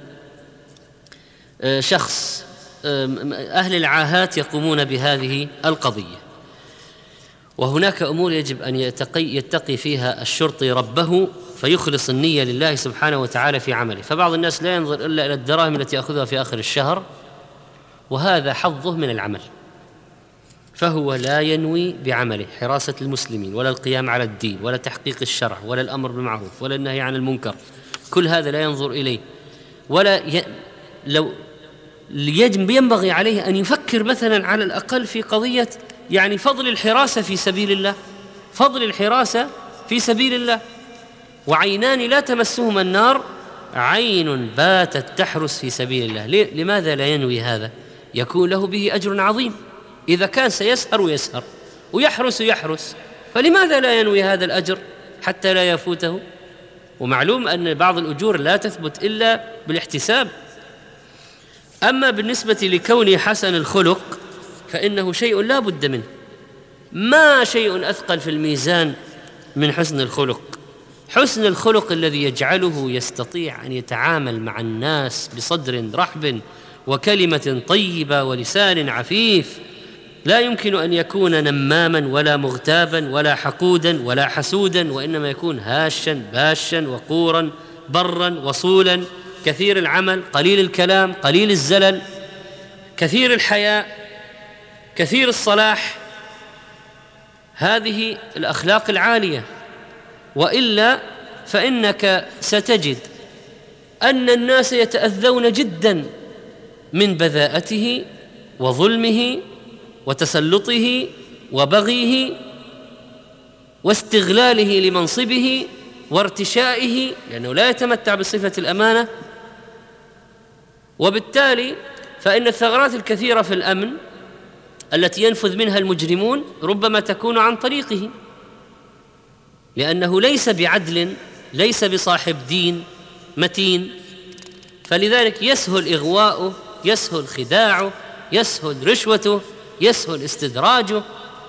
شخص أهل العاهات يقومون بهذه القضية. وهناك أمور يجب أن يتقي فيها الشرطي ربه، فيخلص النية لله سبحانه وتعالى في عمله. فبعض الناس لا ينظر إلا إلى الدراهم التي يأخذها في آخر الشهر، وهذا حظه من العمل، فهو لا ينوي بعمله حراسة المسلمين ولا القيام على الدين ولا تحقيق الشرع ولا الأمر بالمعروف ولا النهي عن المنكر، كل هذا لا ينظر إليه، ولا لو ينبغي عليه أن يفكر مثلا على الأقل في قضية يعني فضل الحراسة في سبيل الله، فضل الحراسة في سبيل الله. وعينان لا تمسهما النار، عين باتت تحرس في سبيل الله. لماذا لا ينوي هذا؟ يكون له به أجر عظيم. إذا كان سيسهر ويسهر ويحرس، فلماذا لا ينوي هذا الأجر حتى لا يفوته؟ ومعلوم أن بعض الأجور لا تثبت إلا بالاحتساب. أما بالنسبة لكونه حسن الخلق فإنه شيء لا بد منه، ما شيء أثقل في الميزان من حسن الخلق. حسن الخلق الذي يجعله يستطيع أن يتعامل مع الناس بصدر رحب وكلمة طيبة ولسان عفيف، لا يمكن أن يكون نماما ولا مغتابا ولا حقودا ولا حسودا، وإنما يكون هاشا باشا وقورا برا وصولا، كثير العمل، قليل الكلام، قليل الزلل، كثير الحياء، كثير الصلاح. هذه الأخلاق العالية. وإلا فإنك ستجد أن الناس يتأذون جدا من بذاءته وظلمه وتسلطه وبغيه واستغلاله لمنصبه وارتشائه، لأنه لا يتمتع بصفة الأمانة. وبالتالي فإن الثغرات الكثيرة في الأمن التي ينفذ منها المجرمون ربما تكون عن طريقه، لأنه ليس بعدل، ليس بصاحب دين متين، فلذلك يسهل إغواؤه، يسهل خداعه، يسهل رشوته، يسهل استدراجه.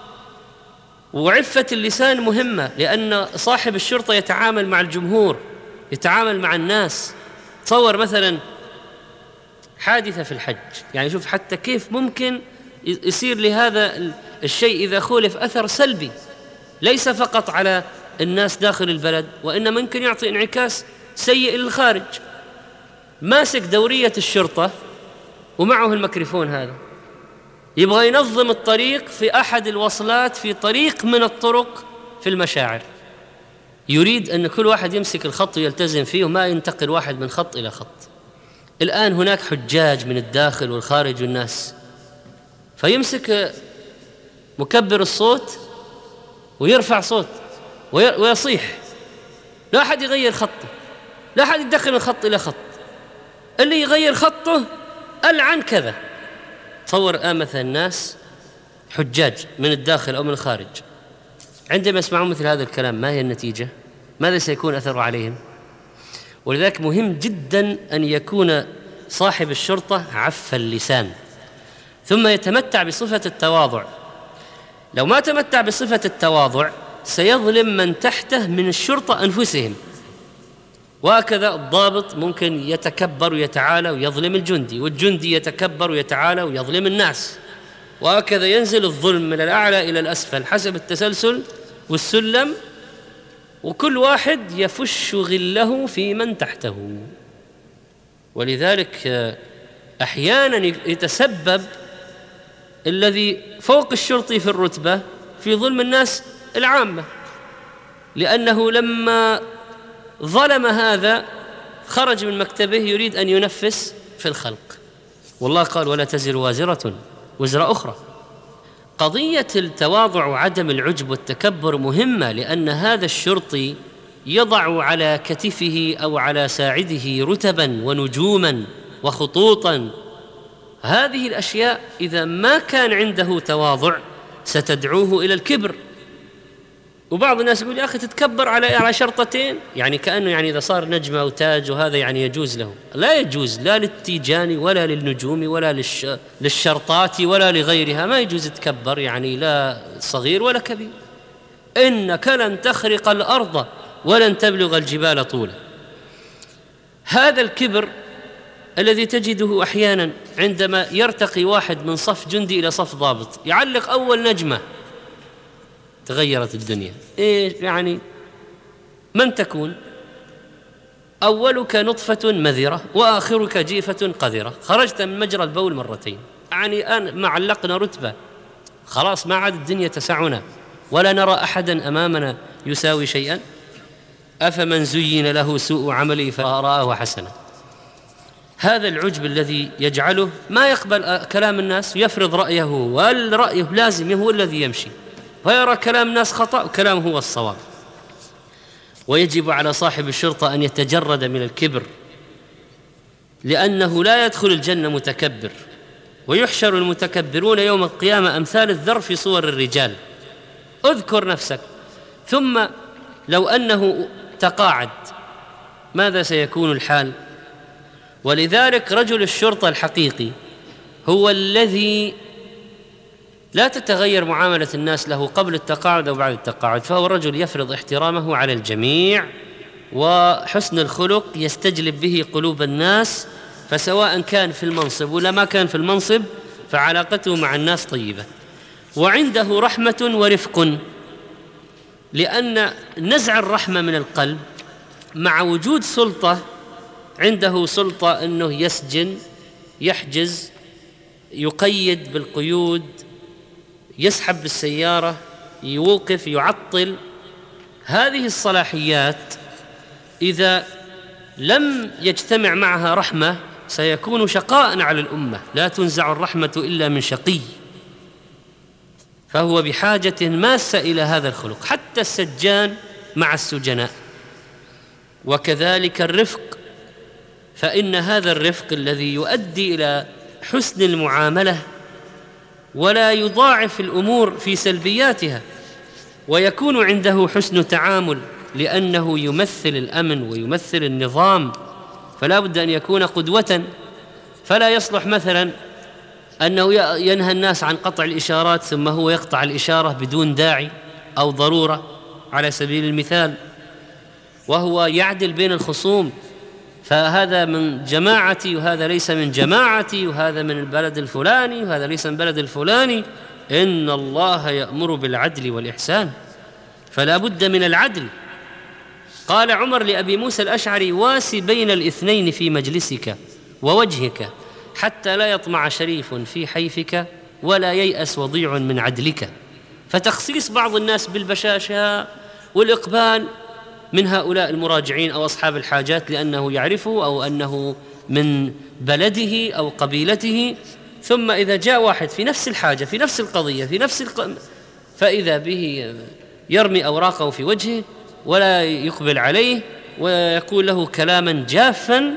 وعفة اللسان مهمة، لأن صاحب الشرطة يتعامل مع الجمهور، يتعامل مع الناس. تصور مثلا حادثة في الحج، يعني شوف حتى كيف ممكن يصير لهذا الشيء إذا خولف أثر سلبي، ليس فقط على الناس داخل البلد، وإنما ممكن يعطي انعكاس سيء للخارج. ماسك دورية الشرطة ومعه الميكروفون هذا، يبغى ينظم الطريق في أحد الوصلات في طريق من الطرق في المشاعر، يريد أن كل واحد يمسك الخط ويلتزم فيه وما ينتقل واحد من خط إلى خط. الآن هناك حجاج من الداخل والخارج والناس، فيمسك مكبر الصوت ويرفع صوت ويصيح، لا أحد يغير خطه، لا أحد يدخل من خط إلى خط، اللي يغير خطه ألعن كذا. تصور مثلا الناس حجاج من الداخل أو من الخارج، عندما يسمعون مثل هذا الكلام ما هي النتيجة؟ ماذا سيكون أثره عليهم؟ ولذلك مهم جدا أن يكون صاحب الشرطة عف اللسان، ثم يتمتع بصفة التواضع. لو ما تمتع بصفة التواضع سيظلم من تحته من الشرطة أنفسهم، وهكذا الضابط ممكن يتكبر ويتعالى ويظلم الجندي، والجندي يتكبر ويتعالى ويظلم الناس، وهكذا ينزل الظلم من الأعلى إلى الأسفل حسب التسلسل والسلم، وكل واحد يفش غله في من تحته. ولذلك أحيانا يتسبب الذي فوق الشرطي في الرتبة في ظلم الناس العامة، لأنه لما ظلم هذا خرج من مكتبه يريد أن ينفس في الخلق، والله قال ولا تزر وازرة وزر أخرى. قضية التواضع وعدم العجب والتكبر مهمة، لأن هذا الشرطي يضع على كتفه أو على ساعده رتبا ونجوما وخطوطا. هذه الأشياء إذا ما كان عنده تواضع ستدعوه إلى الكبر، وبعض الناس يقول يا أخي تتكبر على شرطتين، يعني كأنه يعني إذا صار نجمة أو تاج وهذا يعني يجوز له. لا يجوز، لا للتيجان ولا للنجوم ولا للشرطات ولا لغيرها، ما يجوز يتكبر، يعني لا صغير ولا كبير. إنك لن تخرق الأرض ولن تبلغ الجبال طولا. هذا الكبر الذي تجده أحيانا عندما يرتقي واحد من صف جندي إلى صف ضابط، يعلق أول نجمة تغيرت الدنيا. إيه يعني؟ من تكون؟ أولك نطفة مذرة وآخرك جيفة قذرة، خرجت من مجرى البول مرتين، يعني الآن ما علقنا رتبة، خلاص ما عاد الدنيا تسعنا ولا نرى أحدا أمامنا يساوي شيئا. أفمن زين له سوء عمله فرآه حسنا. هذا العجب الذي يجعله ما يقبل كلام الناس ويفرض رأيه، والرأي لازم هو الذي يمشي، ويرى كلام الناس خطأ وكلامه هو الصواب. ويجب على صاحب الشرطة أن يتجرد من الكبر، لأنه لا يدخل الجنة متكبر، ويحشر المتكبرون يوم القيامة أمثال الذر في صور الرجال. اذكر نفسك، ثم لو أنه تقاعد ماذا سيكون الحال؟ ولذلك رجل الشرطة الحقيقي هو الذي لا تتغير معاملة الناس له قبل التقاعد أو بعد التقاعد، فهو رجل يفرض احترامه على الجميع، وحسن الخلق يستجلب به قلوب الناس، فسواء كان في المنصب ولا ما كان في المنصب فعلاقته مع الناس طيبة. وعنده رحمة ورفق، لأن نزع الرحمة من القلب مع وجود سلطة، عنده سلطة أنه يسجن، يحجز، يقيد بالقيود، يسحب بالسيارة، يوقف، يعطل. هذه الصلاحيات إذا لم يجتمع معها رحمة سيكون شقاء على الأمة، لا تنزع الرحمة إلا من شقي، فهو بحاجة ماسة إلى هذا الخلق، حتى السجان مع السجناء. وكذلك الرفق، فإن هذا الرفق الذي يؤدي إلى حسن المعاملة ولا يضاعف الأمور في سلبياتها، ويكون عنده حسن تعامل لأنه يمثل الأمن ويمثل النظام، فلا بد أن يكون قدوة. فلا يصلح مثلا أنه ينهى الناس عن قطع الإشارات ثم هو يقطع الإشارة بدون داعي أو ضرورة على سبيل المثال، وهو يعدل بين الخصوم، فهذا من جماعتي وهذا ليس من جماعتي، وهذا من البلد الفلاني وهذا ليس من البلد الفلاني. إن الله يأمر بالعدل والإحسان، فلا بد من العدل. قال عمر لأبي موسى الأشعري: واس بين الاثنين في مجلسك ووجهك، حتى لا يطمع شريف في حيفك ولا ييأس وضيع من عدلك. فتخصيص بعض الناس بالبشاشة والإقبال من هؤلاء المراجعين أو أصحاب الحاجات لأنه يعرفه أو أنه من بلده أو قبيلته، ثم إذا جاء واحد في نفس الحاجة في نفس القضية فإذا به يرمي أوراقه في وجهه ولا يقبل عليه ويقول له كلاما جافا،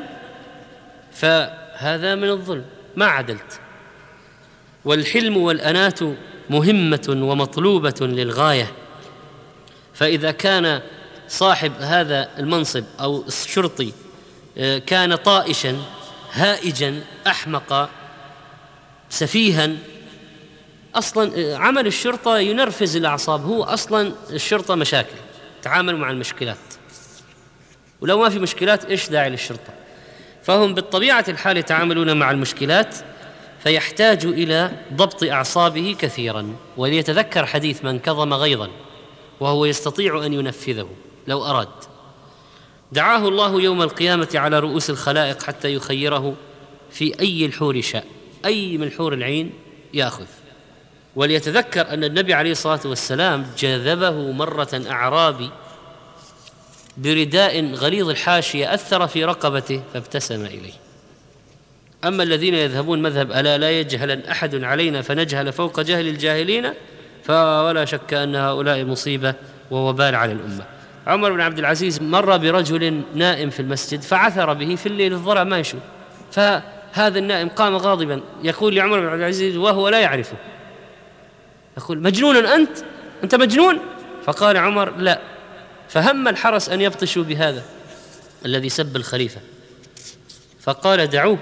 فهذا من الظلم، ما عدلت. والحلم والأنات مهمة ومطلوبة للغاية، فإذا كان صاحب هذا المنصب أو الشرطي كان طائشا هائجا أحمق سفيها، أصلا عمل الشرطة ينرفز الأعصاب. هو أصلا الشرطة مشاكل، تعامل مع المشكلات، ولو ما في مشكلات إيش داعي للشرطة؟ فهم بالطبيعة الحال يتعاملون مع المشكلات، فيحتاج إلى ضبط أعصابه كثيرا، وليتذكر حديث من كظم غيظا وهو يستطيع أن ينفذه لو أراد. دعاه الله يوم القيامة على رؤوس الخلائق حتى يخيره في أي الحور شاء، أي من حور العين يأخذ. وليتذكر أن النبي عليه الصلاة والسلام جذبه مرة أعرابي برداء غليظ الحاشية أثر في رقبته فابتسم إليه. أما الذين يذهبون مذهب ألا لا يجهل أحد علينا فنجهل فوق جهل الجاهلين، فولا شك أن هؤلاء مصيبة ووبال على الأمة. عمر بن عبد العزيز مر برجل نائم في المسجد فعثر به في الليل، الظلام ما يشوف، فهذا النائم قام غاضبا يقول لعمر بن عبد العزيز وهو لا يعرفه، يقول: مجنون أنت مجنون؟ فقال عمر لا، فهم الحرس أن يبطشوا بهذا الذي سب الخليفة، فقال دعوه،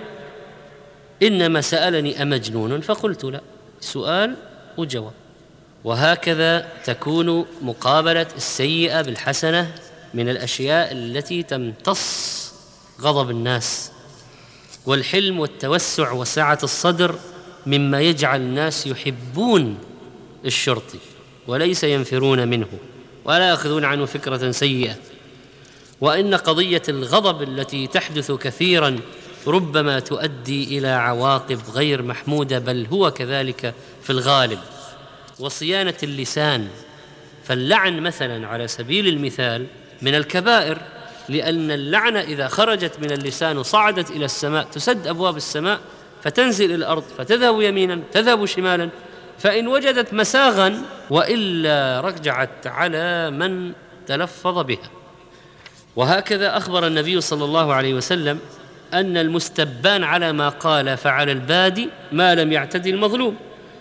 إنما سألني أمجنون، فقلت لا، سؤال وجواب. وهكذا تكون مقابلة السيئة بالحسنة من الأشياء التي تمتص غضب الناس، والحلم والتوسع وسعة الصدر مما يجعل الناس يحبون الشرطي وليس ينفرون منه ولا يأخذون عنه فكرة سيئة. وإن قضية الغضب التي تحدث كثيراً ربما تؤدي إلى عواقب غير محمودة، بل هو كذلك في الغالب. وصيانة اللسان، فاللعن مثلاً على سبيل المثال من الكبائر، لأن اللعنة إذا خرجت من اللسان وصعدت إلى السماء تسد أبواب السماء فتنزل إلى الأرض، فتذهب يميناً تذهب شمالاً، فإن وجدت مساغاً وإلا رجعت على من تلفظ بها. وهكذا أخبر النبي صلى الله عليه وسلم أن المستبان على ما قال فعلى البادي ما لم يعتدي المظلوم.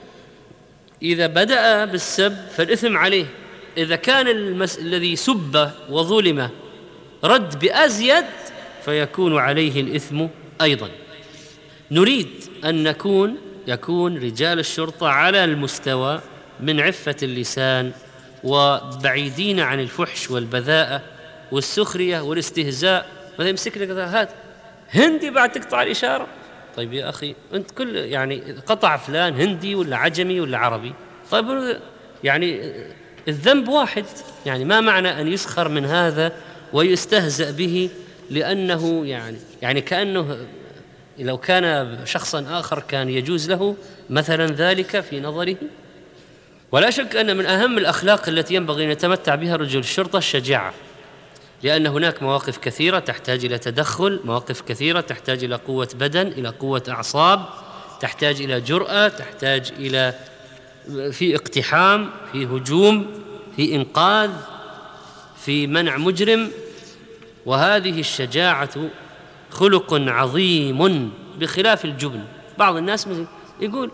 إذا بدأ بالسب فالإثم عليه، إذا كان الذي سب وظلم رد بأزيد فيكون عليه الإثم أيضا. نريد أن يكون رجال الشرطة على المستوى من عفة اللسان وبعيدين عن الفحش والبذاءة والسخرية والاستهزاء. مثلا يمسك لك هات هندي بعد تقطع الإشارة، طيب يا أخي أنت كل يعني قطع فلان هندي ولا عجمي ولا عربي، طيب يعني الذنب واحد، يعني ما معنى أن يسخر من هذا ويستهزأ به، لأنه يعني كأنه لو كان شخصا آخر كان يجوز له مثلا ذلك في نظره. ولا شك أن من أهم الأخلاق التي ينبغي أن يتمتع بها رجل الشرطة الشجاعة، لأن هناك مواقف كثيرة تحتاج إلى تدخل، مواقف كثيرة تحتاج إلى قوة بدن، إلى قوة أعصاب، تحتاج إلى جرأة، تحتاج إلى في اقتحام، في هجوم، في إنقاذ، في منع مجرم. وهذه الشجاعة خلق عظيم بخلاف الجبن. بعض الناس يقول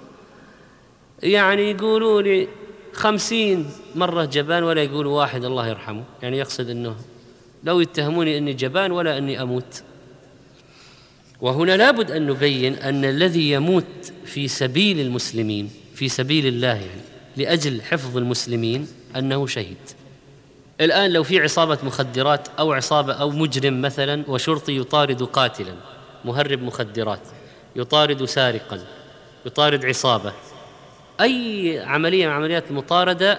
يقولوا لي 50 مرة جبان ولا يقولوا واحد الله يرحمه، يعني يقصد أنه لو يتهموني أني جبان ولا أني أموت. وهنا لابد أن نبين أن الذي يموت في سبيل المسلمين في سبيل الله لأجل حفظ المسلمين أنه شهيد. الآن لو في عصابة مخدرات أو عصابة أو مجرم مثلا وشرطي يطارد قاتلا مهرب مخدرات، يطارد سارقا، يطارد عصابة، أي عملية من عمليات المطاردة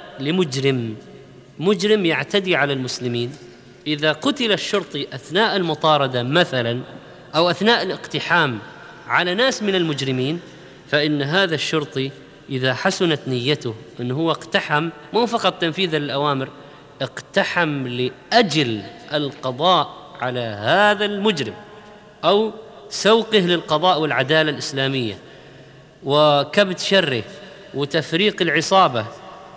مجرم يعتدي على المسلمين، إذا قتل الشرطي أثناء المطاردة مثلا أو أثناء الاقتحام على ناس من المجرمين، فإن هذا الشرطي إذا حسنت نيته أنه هو اقتحم مو فقط تنفيذا للأوامر، اقتحم لأجل القضاء على هذا المجرم أو سوقه للقضاء والعدالة الإسلامية وكبت شره وتفريق العصابة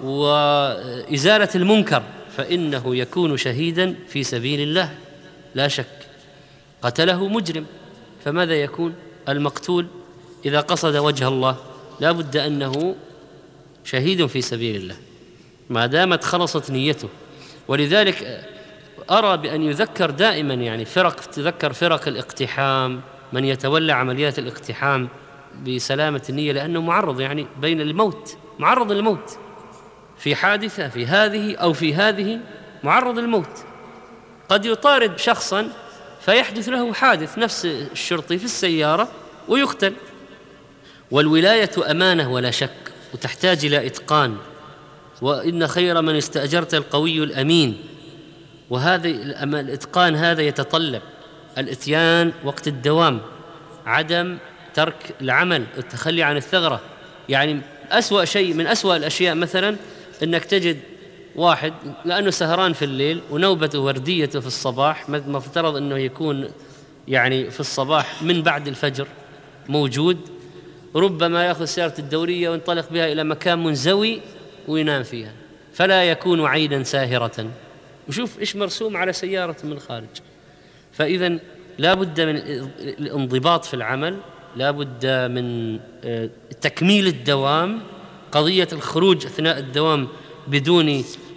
وإزالة المنكر، فإنه يكون شهيدا في سبيل الله لا شك. قتله مجرم، فماذا يكون المقتول إذا قصد وجه الله؟ لا بد أنه شهيد في سبيل الله ما دامت خلصت نيته. ولذلك أرى بأن يذكر دائما تذكر فرق الاقتحام، من يتولى عمليات الاقتحام بسلامة النية، لأنه معرض بين الموت، معرض للموت في حادثة في هذه أو في هذه، معرض للموت. قد يطارد شخصا فيحدث له حادث نفس الشرطي في السيارة ويقتل. والولاية أمانة ولا شك، وتحتاج إلى إتقان، وإن خير من استأجرت القوي الأمين. وهذا الإتقان هذا يتطلب الإتيان وقت الدوام، عدم ترك العمل، التخلي عن الثغرة. أسوأ شيء من أسوأ الأشياء مثلا أنك تجد واحد لأنه سهران في الليل ونوبته ورديته في الصباح، مفترض أنه يكون في الصباح من بعد الفجر موجود، ربما يأخذ سيارة الدورية وينطلق بها إلى مكان منزوي وينام فيها، فلا يكون عينا ساهرة. وشوف إيش مرسوم على سيارة من الخارج. فإذن لا بد من الانضباط في العمل، لا بد من تكميل الدوام، قضية الخروج أثناء الدوام بدون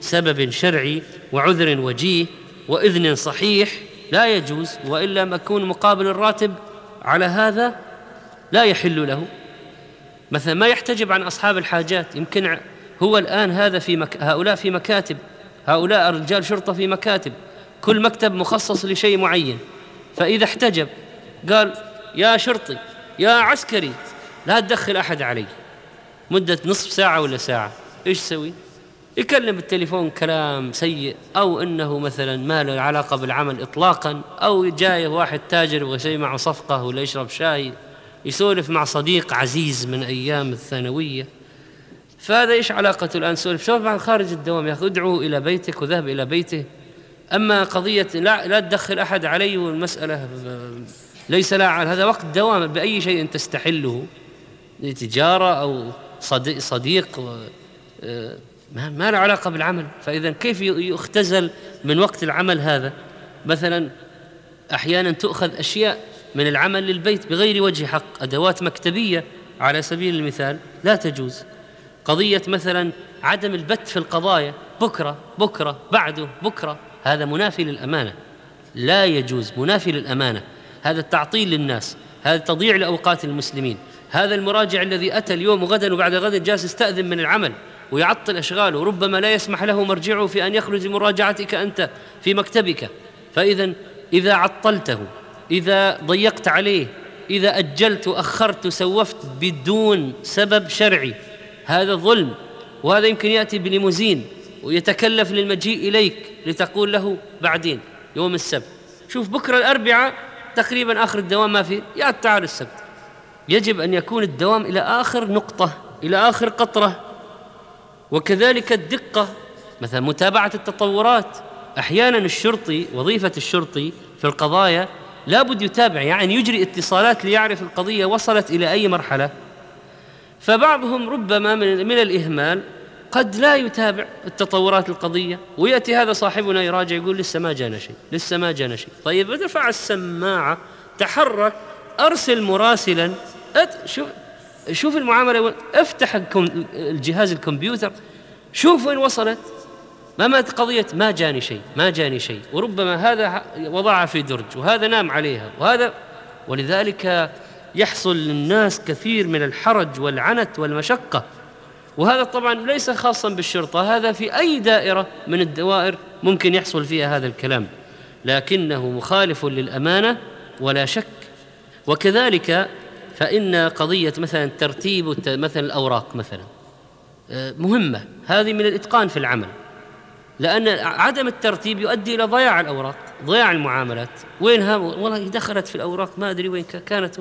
سبب شرعي وعذر وجيه وإذن صحيح لا يجوز، وإلا ما يكون مقابل الراتب على هذا لا يحل له. مثلا ما يحتجب عن أصحاب الحاجات، يمكن هو الآن هذا هؤلاء في مكاتب، هؤلاء رجال شرطة في مكاتب، كل مكتب مخصص لشيء معين، فإذا احتجب قال يا شرطي يا عسكري لا تدخل أحد علي مدة نصف ساعة ولا ساعة، إيش سوي؟ يكلم بالتليفون كلام سيء، أو أنه مثلا ما له علاقة بالعمل إطلاقا، أو جاي واحد تاجر وشيء معه صفقة ولا يشرب شاي، يسولف مع صديق عزيز من أيام الثانوية، فهذا إيش علاقته الآن؟ سولف شوف عن خارج الدوام، يا أخي ادعوه إلى بيتك وذهب إلى بيته. أما قضية لا تدخل أحد علي والمسألة ليس لا على هذا وقت دوام بأي شيء تستحله، تجارة أو صديق ما له علاقة بالعمل، فإذا كيف يختزل من وقت العمل هذا؟ مثلا أحيانا تؤخذ أشياء من العمل للبيت بغير وجه حق، أدوات مكتبية على سبيل المثال لا تجوز. قضية مثلا عدم البت في القضايا، بكرة بعده بكرة، هذا منافي للأمانة، لا يجوز، منافي للأمانة، هذا تعطيل للناس، هذا تضييع لأوقات المسلمين. هذا المراجع الذي أتى اليوم وغدا وبعد غد جالس يستأذن من العمل ويعطل أشغاله، وربما لا يسمح له مرجعه في أن يخرج لمراجعتك أنت في مكتبك. فإذا إذا عطلته، إذا ضيقت عليه، إذا أجلت وأخرت سوفت بدون سبب شرعي، هذا ظلم. وهذا يمكن يأتي بليموزين ويتكلف للمجيء إليك لتقول له بعدين يوم السبت، شوف بكرة الأربعاء تقريبا آخر الدوام ما في، يا تعال السبت. يجب أن يكون الدوام إلى آخر نقطة، إلى آخر قطرة. وكذلك الدقة، مثلا متابعة التطورات. أحيانا الشرطي، وظيفة الشرطي في القضايا لابد يتابع، يعني يجري اتصالات ليعرف القضية وصلت إلى أي مرحلة. فبعضهم ربما من الإهمال قد لا يتابع التطورات القضية، ويأتي هذا صاحبنا يراجع يقول لسه ما جانا شيء. طيب ارفع السماعة، تحرك، أرسل مراسلا، شوف المعاملة، افتح الجهاز الكمبيوتر، شوف وين وصلت. ما قضية ما جاني شيء، وربما هذا وضعها في درج وهذا نام عليها وهذا، ولذلك يحصل للناس كثير من الحرج والعنت والمشقة. وهذا طبعا ليس خاصا بالشرطة، هذا في أي دائرة من الدوائر ممكن يحصل فيها هذا الكلام، لكنه مخالف للأمانة ولا شك. وكذلك فإن قضية مثلا ترتيب مثلا الأوراق مثلا مهمة، هذه من الإتقان في العمل، لأن عدم الترتيب يؤدي إلى ضياع الأوراق، ضياع المعاملات. وينها؟ والله دخلت في الأوراق ما أدري وين كانت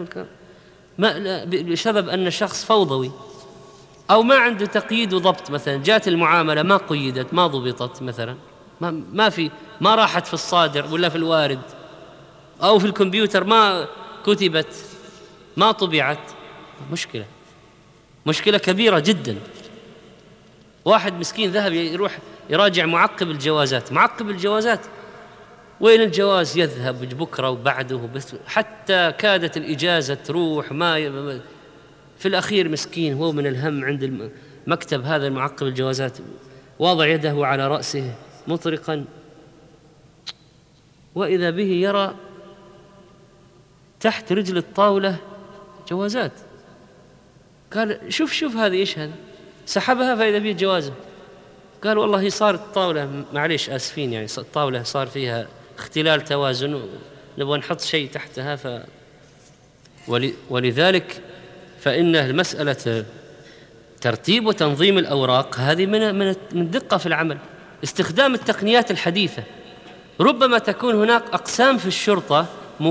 بسبب أن الشخص فوضوي أو ما عنده تقييد وضبط. مثلا جاءت المعاملة ما قيدت، ما ضبطت، مثلا ما راحت في الصادر ولا في الوارد، أو في الكمبيوتر ما كتبت، ما طبعت، مشكلة كبيرة جدا. واحد مسكين ذهب يروح يراجع معقب الجوازات، وين الجواز؟ يذهب بكرة وبعده، بس حتى كادت الإجازة تروح، في الأخير مسكين هو من الهم عند المكتب هذا المعقب الجوازات واضع يده على رأسه مطرقا، وإذا به يرى تحت رجل الطاولة جوازات. قال شوف هذه إيش هذا؟ سحبها فإذا به جوازه. قال والله صارت الطاولة، معليش آسفين، يعني الطاولة صار فيها اختلال توازن، نبغى نحط شيء تحتها. ولذلك فإن المسألة ترتيب وتنظيم الأوراق هذه من الدقة في العمل. استخدام التقنيات الحديثة، ربما تكون هناك أقسام في الشرطة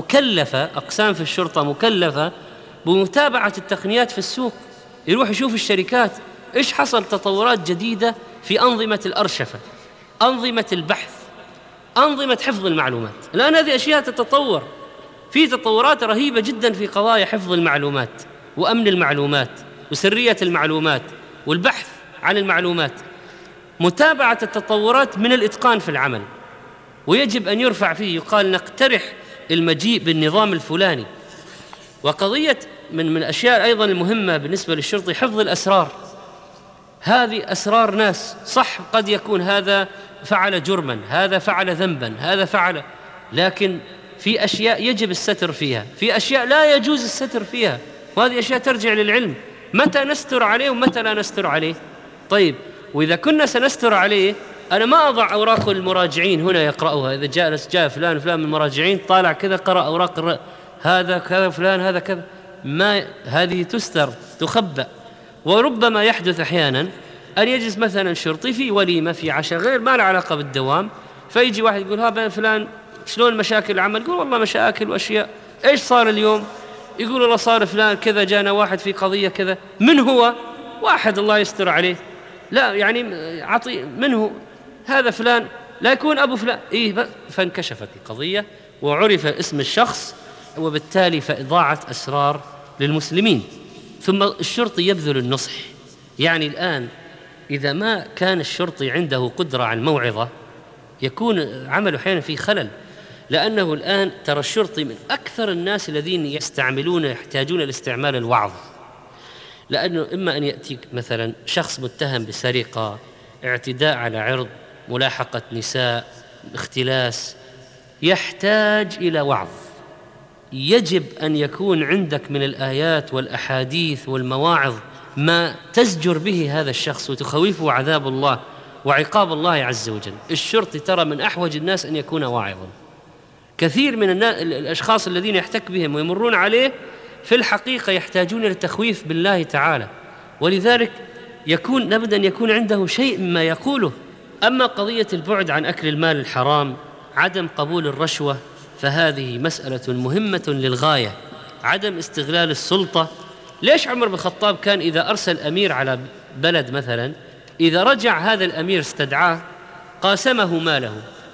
مكلفة بمتابعة التقنيات في السوق، يروح يشوف الشركات إيش حصل تطورات جديدة في أنظمة الأرشفة، أنظمة البحث، أنظمة حفظ المعلومات. الآن هذه أشياء تتطور، في تطورات رهيبة جدا في قضايا حفظ المعلومات وأمن المعلومات وسرية المعلومات والبحث عن المعلومات. متابعة التطورات من الإتقان في العمل، ويجب أن يرفع فيه، يقال نقترح المجيء بالنظام الفلاني. وقضية من الأشياء أيضا المهمة بالنسبة للشرطي حفظ الأسرار. هذه أسرار ناس. صح قد يكون هذا فعل جرما، هذا فعل ذنبا، هذا فعل، لكن في أشياء يجب الستر فيها، في أشياء لا يجوز الستر فيها، وهذه أشياء ترجع للعلم، متى نستر عليه ومتى لا نستر عليه. طيب، وإذا كنا سنستر عليه، أنا ما أضع أوراق المراجعين هنا يقرأوها، إذا جاء فلان من المراجعين طالع كذا قرأ أوراق هذا كذا فلان هذا كذا، ما هذه تستر تخبأ. وربما يحدث أحيانا أن يجلس مثلا شرطي في وليمة في عشاء غير ما له علاقة بالدوام، فيجي واحد يقول ها فلان شلون مشاكل العمل؟ يقول والله مشاكل وأشياء. إيش صار اليوم؟ يقول والله صار فلان كذا، جانا واحد في قضية كذا. من هو؟ واحد الله يستر عليه، لا يعني عطي منه هذا فلان، لا يكون أبو فلان. فانكشفت القضية وعرف اسم الشخص، وبالتالي فإضاعت أسرار للمسلمين. ثم الشرطي يبذل النصح. يعني الآن إذا ما كان الشرطي عنده قدرة على الموعظة يكون عمله أحيانا في خلل، لأنه الآن ترى الشرطي من أكثر الناس الذين يحتاجون لاستعمال الوعظ، لأنه إما أن يأتيك مثلا شخص متهم بسرقة، اعتداء على عرض، ملاحقة نساء، اختلاس، يحتاج إلى وعظ. يجب أن يكون عندك من الآيات والأحاديث والمواعظ ما تزجر به هذا الشخص وتخوفه عذاب الله وعقاب الله عز وجل. الشرطي ترى من أحوج الناس أن يكون واعظا. كثير من الأشخاص الذين يحتك بهم ويمرون عليه في الحقيقة يحتاجون للتخويف بالله تعالى، ولذلك لابد أن يكون عنده شيء مما يقوله. أما قضية البعد عن أكل المال الحرام، عدم قبول الرشوة، فهذه مسألة مهمة للغاية. عدم استغلال السلطة. ليش عمر بن الخطاب كان إذا أرسل أمير على بلد مثلا، إذا رجع هذا الأمير استدعاه قاسمه ماله،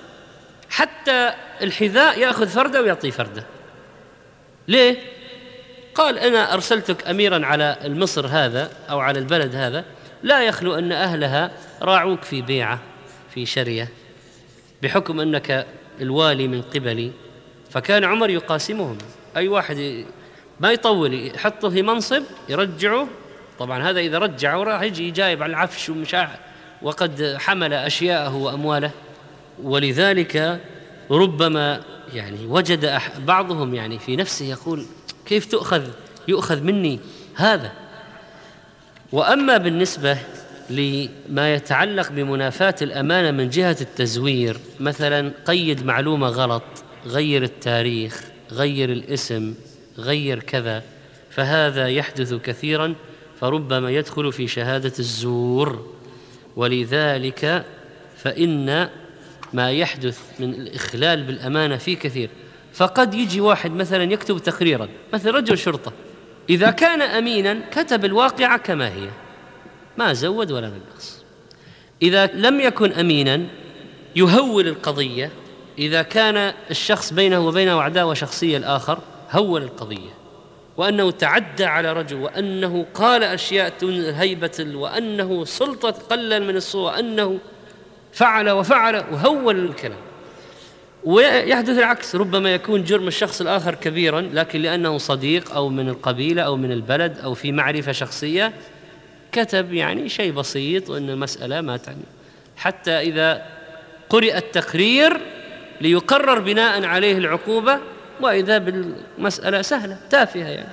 حتى الحذاء يأخذ فردة ويعطي فردة. ليه؟ قال أنا أرسلتك أميرا على المصر هذا أو على البلد هذا، لا يخلو أن أهلها راعوك في بيعة في شرية بحكم أنك الوالي من قبلي. فكان عمر يقاسمهم، أي واحد ما يطول يحطه في منصب يرجعه. طبعا هذا إذا رجعه راح يجي جايب على العفش وقد حمل أشياءه وأمواله. ولذلك ربما يعني وجد بعضهم يعني في نفسه يقول كيف يؤخذ مني هذا. وأما بالنسبة لما يتعلق بمنافاة الأمانة من جهة التزوير، مثلا قيد معلومة غلط، غير التاريخ، غير الاسم، غير كذا، فهذا يحدث كثيرا، فربما يدخل في شهادة الزور. ولذلك فإن ما يحدث من الإخلال بالأمانة فيه كثير. فقد يجي واحد مثلا يكتب تقريرا، مثل رجل شرطة، إذا كان أمينا كتب الواقعة كما هي، ما زود ولا نقص. إذا لم يكن أمينا يهول القضية. إذا كان الشخص بينه وبينه عداوة شخصية الآخر، هول القضية، وأنه تعدى على رجل، وأنه قال أشياء هيبة، وأنه سلطة قلل من الصوت، وأنه فعل وهول الكلام. ويحدث العكس، ربما يكون جرم الشخص الآخر كبيرا، لكن لأنه صديق أو من القبيلة أو من البلد أو في معرفة شخصية كتب يعني شيء بسيط، وأن المسألة ما تعني، حتى إذا قرئ التقرير ليقرر بناء عليه العقوبة، وإذا بالمسألة سهلة تافهة يعني.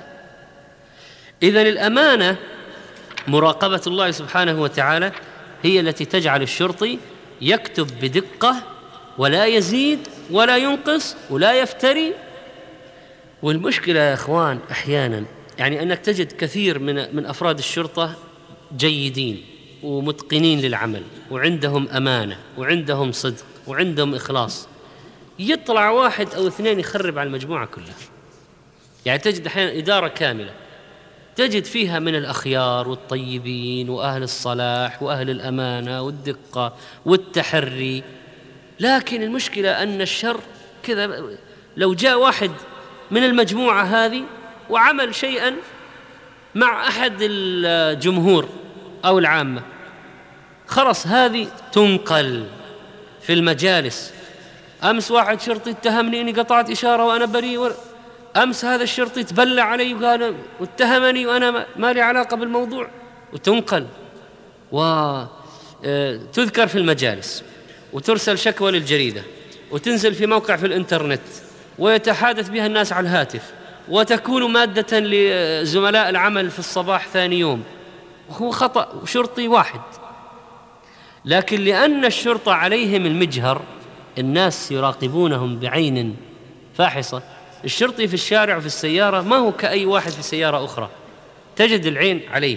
إذن الأمانة مراقبة الله سبحانه وتعالى هي التي تجعل الشرطي يكتب بدقة ولا يزيد ولا ينقص ولا يفتري. والمشكلة يا إخوان أحيانا يعني أنك تجد كثير من أفراد الشرطة جيدين ومتقنين للعمل، وعندهم أمانة وعندهم صدق وعندهم إخلاص، يطلع واحد أو اثنين يخرب على المجموعة كلها. يعني تجد أحيانا إدارة كاملة تجد فيها من الأخيار والطيبين وأهل الصلاح وأهل الأمانة والدقة والتحري، لكن المشكلة أن الشر كذا، لو جاء واحد من المجموعة هذه وعمل شيئا مع أحد الجمهور أو العامة، خلص هذه تنقل في المجالس. أمس واحد شرطي اتهمني أني قطعت إشارة وأنا بريء، أمس هذا الشرطي تبلع علي وقال واتهمني وأنا ما لي علاقة بالموضوع، وتنقل. وتذكر في المجالس، وترسل شكوى للجريدة، وتنزل في موقع في الإنترنت، ويتحادث بها الناس على الهاتف، وتكون مادة لزملاء العمل في الصباح ثاني يوم، وهو خطأ شرطي واحد. لكن لأن الشرطة عليهم المجهر، الناس يراقبونهم بعين فاحصة. الشرطي في الشارع وفي السيارة ما هو كأي واحد في سيارة أخرى، تجد العين عليه.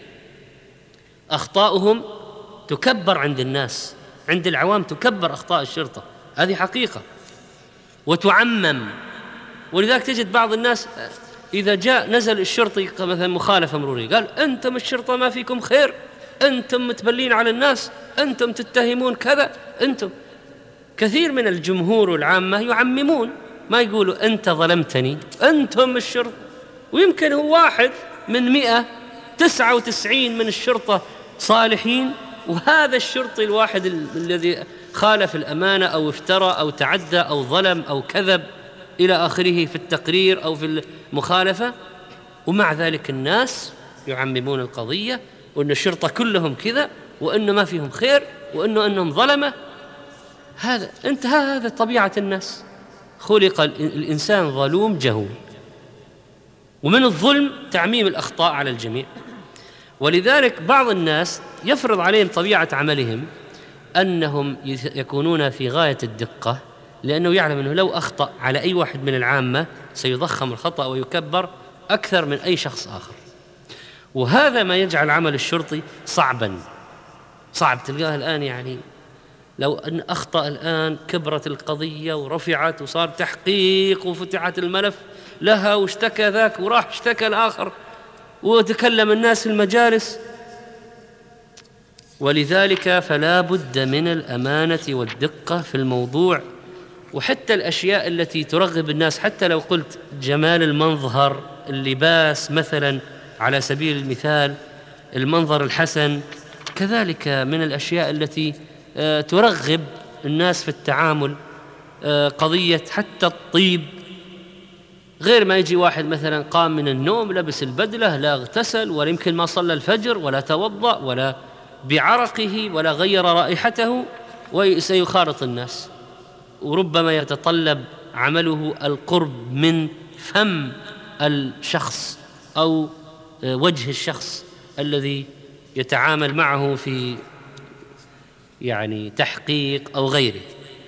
أخطاؤهم تكبر عند الناس، عند العوام تكبر أخطاء الشرطة، هذه حقيقة، وتعمم. ولذلك تجد بعض الناس إذا جاء نزل الشرطي مثلا مخالفة مرورية، قال أنتم الشرطة ما فيكم خير، أنتم متبلين على الناس، أنتم تتهمون كذا. أنتم كثير من الجمهور والعامة يعممون، ما يقولوا أنت ظلمتني، أنتم الشرطة. ويمكن هو واحد من 199 من الشرطة صالحين، وهذا الشرطي الواحد الذي خالف الأمانة أو افترى أو تعدى أو ظلم أو كذب إلى آخره في التقرير أو في المخالفة، ومع ذلك الناس يعممون القضية، وأن الشرطة كلهم كذا، وأنه ما فيهم خير، وأنهم ظلمة. هذا طبيعة الناس، خلق الإنسان ظلوم جهول، ومن الظلم تعميم الأخطاء على الجميع. ولذلك بعض الناس يفرض عليهم طبيعة عملهم أنهم يكونون في غاية الدقة، لأنه يعلم أنه لو أخطأ على أي واحد من العامة سيضخم الخطأ ويكبر أكثر من أي شخص آخر. وهذا ما يجعل عمل الشرطي صعب تلقاه الآن. يعني لو أن أخطأ الآن كبرت القضية ورفعت وصار تحقيق وفتحت الملف لها، واشتكى ذاك وراح اشتكى الآخر وتكلم الناس في المجالس. ولذلك فلا بد من الأمانة والدقة في الموضوع. وحتى الأشياء التي ترغب الناس، حتى لو قلت جمال المنظر، اللباس مثلا على سبيل المثال، المنظر الحسن، كذلك من الأشياء التي ترغب الناس في التعامل. قضية حتى الطيب، غير ما يجي واحد مثلا قام من النوم لبس البدلة، لا اغتسل ولا يمكن ما صلى الفجر ولا توضأ ولا بعرقه ولا غير رائحته، وسيخالط الناس. وربما يتطلب عمله القرب من فم الشخص أو وجه الشخص الذي يتعامل معه في يعني تحقيق أو غيره.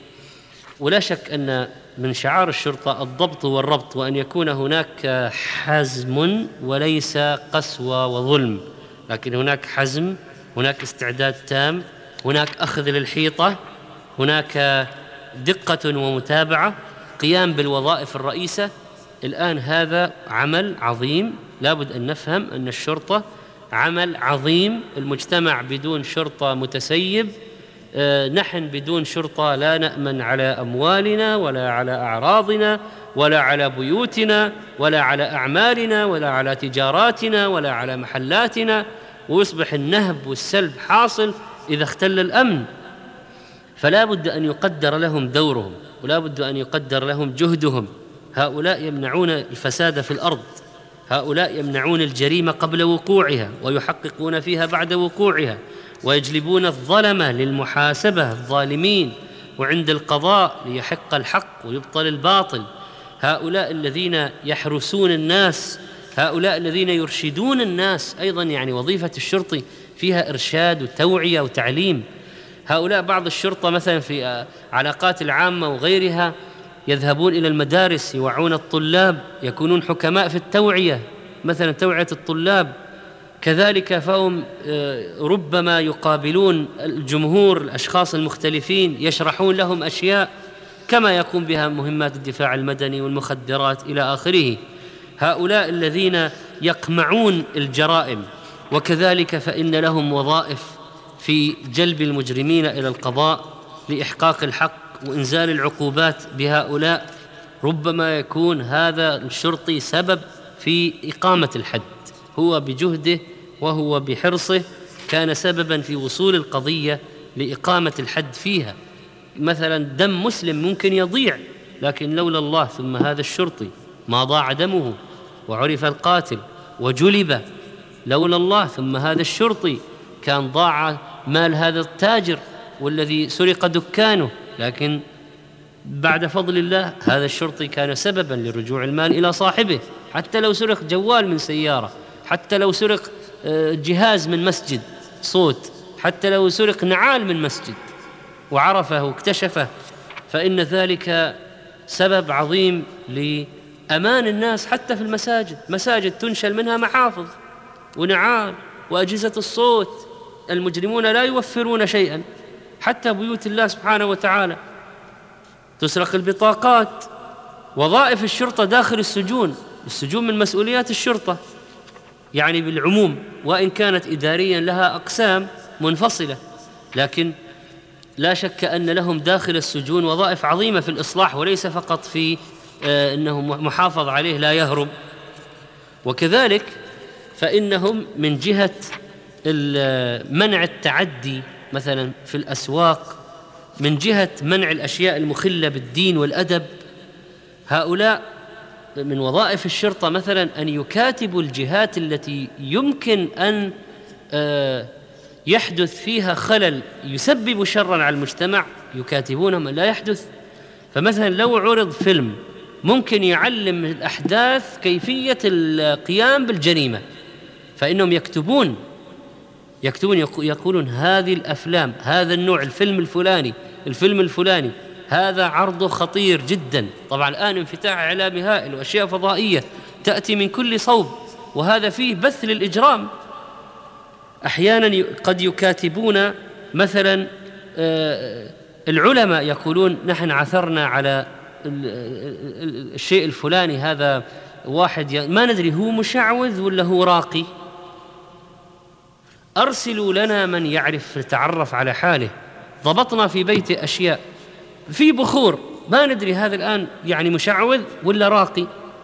ولا شك أن من شعار الشرطة الضبط والربط، وأن يكون هناك حزم وليس قسوة وظلم، لكن هناك حزم، هناك استعداد تام، هناك أخذ للحيطة، هناك دقة ومتابعة، قيام بالوظائف الرئيسة. الآن هذا عمل عظيم، لابد أن نفهم أن الشرطة عمل عظيم. المجتمع بدون شرطة متسيب، نحن بدون شرطة لا نأمن على أموالنا ولا على أعراضنا ولا على بيوتنا ولا على أعمالنا ولا على تجاراتنا ولا على محلاتنا، ويصبح النهب والسلب حاصل إذا اختل الأمن. فلا بد أن يقدر لهم دورهم، ولا بد أن يقدر لهم جهدهم. هؤلاء يمنعون الفساد في الأرض، هؤلاء يمنعون الجريمة قبل وقوعها ويحققون فيها بعد وقوعها، ويجلبون الظلمة للمحاسبة، الظالمين، وعند القضاء ليحق الحق ويبطل الباطل. هؤلاء الذين يحرسون الناس، هؤلاء الذين يرشدون الناس. أيضا يعني وظيفة الشرطي فيها إرشاد وتوعية وتعليم. هؤلاء بعض الشرطة مثلا في علاقات العامة وغيرها يذهبون إلى المدارس، يوعون الطلاب، يكونون حكماء في التوعية، مثلا توعية الطلاب. كذلك فهم ربما يقابلون الجمهور، الأشخاص المختلفين، يشرحون لهم أشياء كما يقوم بها مهمات الدفاع المدني والمخدرات إلى آخره. هؤلاء الذين يقمعون الجرائم، وكذلك فإن لهم وظائف في جلب المجرمين إلى القضاء لإحقاق الحق وإنزال العقوبات بهؤلاء. ربما يكون هذا الشرطي سبب في إقامة الحد، هو بجهده وهو بحرصه كان سببا في وصول القضية لإقامة الحد فيها. مثلا دم مسلم ممكن يضيع، لكن لولا الله ثم هذا الشرطي ما ضاع دمه وعرف القاتل وجلب. لولا الله ثم هذا الشرطي كان ضاع مال هذا التاجر والذي سرق دكانه، لكن بعد فضل الله هذا الشرطي كان سببا لرجوع المال إلى صاحبه. حتى لو سرق جوال من سيارة، حتى لو سرق جهاز من مسجد صوت، حتى لو سرق نعال من مسجد وعرفه واكتشفه، فإن ذلك سبب عظيم لأمان الناس. حتى في المساجد، مساجد تنشل منها محافظ ونعال وأجهزة الصوت، المجرمون لا يوفرون شيئا. حتى بيوت الله سبحانه وتعالى تسرق البطاقات. وظائف الشرطة داخل السجون من مسؤوليات الشرطة يعني بالعموم، وإن كانت إداريا لها أقسام منفصلة، لكن لا شك أن لهم داخل السجون وظائف عظيمة في الإصلاح، وليس فقط في أنه محافظ عليه لا يهرب. وكذلك فإنهم من جهة منع التعدي مثلا في الأسواق، من جهة منع الأشياء المخلة بالدين والأدب، هؤلاء من وظائف الشرطة مثلا أن يكاتبوا الجهات التي يمكن أن يحدث فيها خلل يسبب شرا على المجتمع، يكاتبون ما لا يحدث. فمثلا لو عرض فيلم ممكن يعلم الأحداث كيفية القيام بالجريمة، فإنهم يكتبون يقولون هذه الأفلام، هذا النوع، الفيلم الفلاني هذا عرضه خطير جدا. طبعا الآن انفتاح إعلامي هائل وأشياء فضائية تأتي من كل صوب، وهذا فيه بث للإجرام. أحيانا قد يكاتبون مثلا العلماء يقولون نحن عثرنا على الشيء الفلاني، هذا واحد ما ندري هو مشعوذ ولا هو راقي، أرسلوا لنا من يتعرف على حاله. ضبطنا في بيته أشياء في بخور، ما ندري هذا الآن يعني مشعوذ ولا راقي.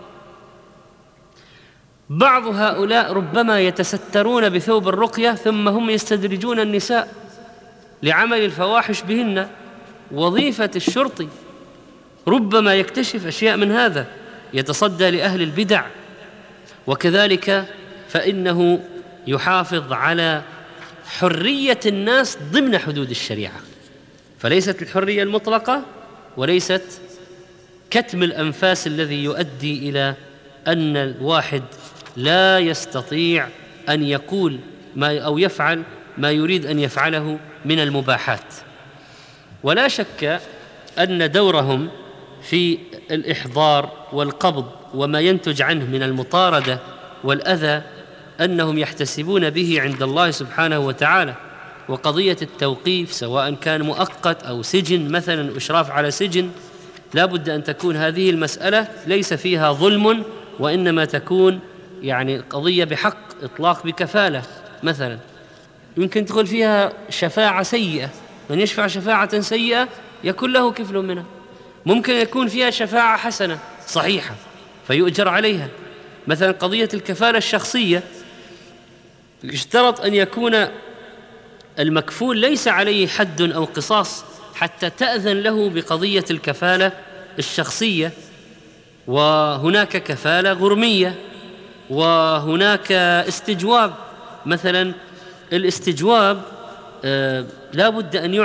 بعض هؤلاء ربما يتسترون بثوب الرقية ثم هم يستدرجون النساء لعمل الفواحش بهن. وظيفة الشرطي ربما يكتشف أشياء من هذا، يتصدى لأهل البدع. وكذلك فإنه يحافظ على حرية الناس ضمن حدود الشريعة، فليست الحرية المطلقة وليست كتم الأنفاس الذي يؤدي إلى أن الواحد لا يستطيع أن يقول أو يفعل ما يريد أن يفعله من المباحات. ولا شك أن دورهم في الإحضار والقبض وما ينتج عنه من المطاردة والأذى أنهم يحتسبون به عند الله سبحانه وتعالى. وقضية التوقيف سواء كان مؤقت أو سجن مثلا، إشراف على سجن، لا بد أن تكون هذه المسألة ليس فيها ظلم، وإنما تكون يعني قضية بحق، إطلاق بكفالة مثلا. يمكن تدخل فيها شفاعة سيئة، من يشفع شفاعة سيئة يكون له كفل منها. ممكن يكون فيها شفاعة حسنة صحيحة فيؤجر عليها. مثلا قضية الكفالة الشخصية يشترط أن يكون المكفول ليس عليه حد أو قصاص حتى تأذن له بقضية الكفالة الشخصية. وهناك كفالة غرمية، وهناك استجواب. مثلا الاستجواب لا بد أن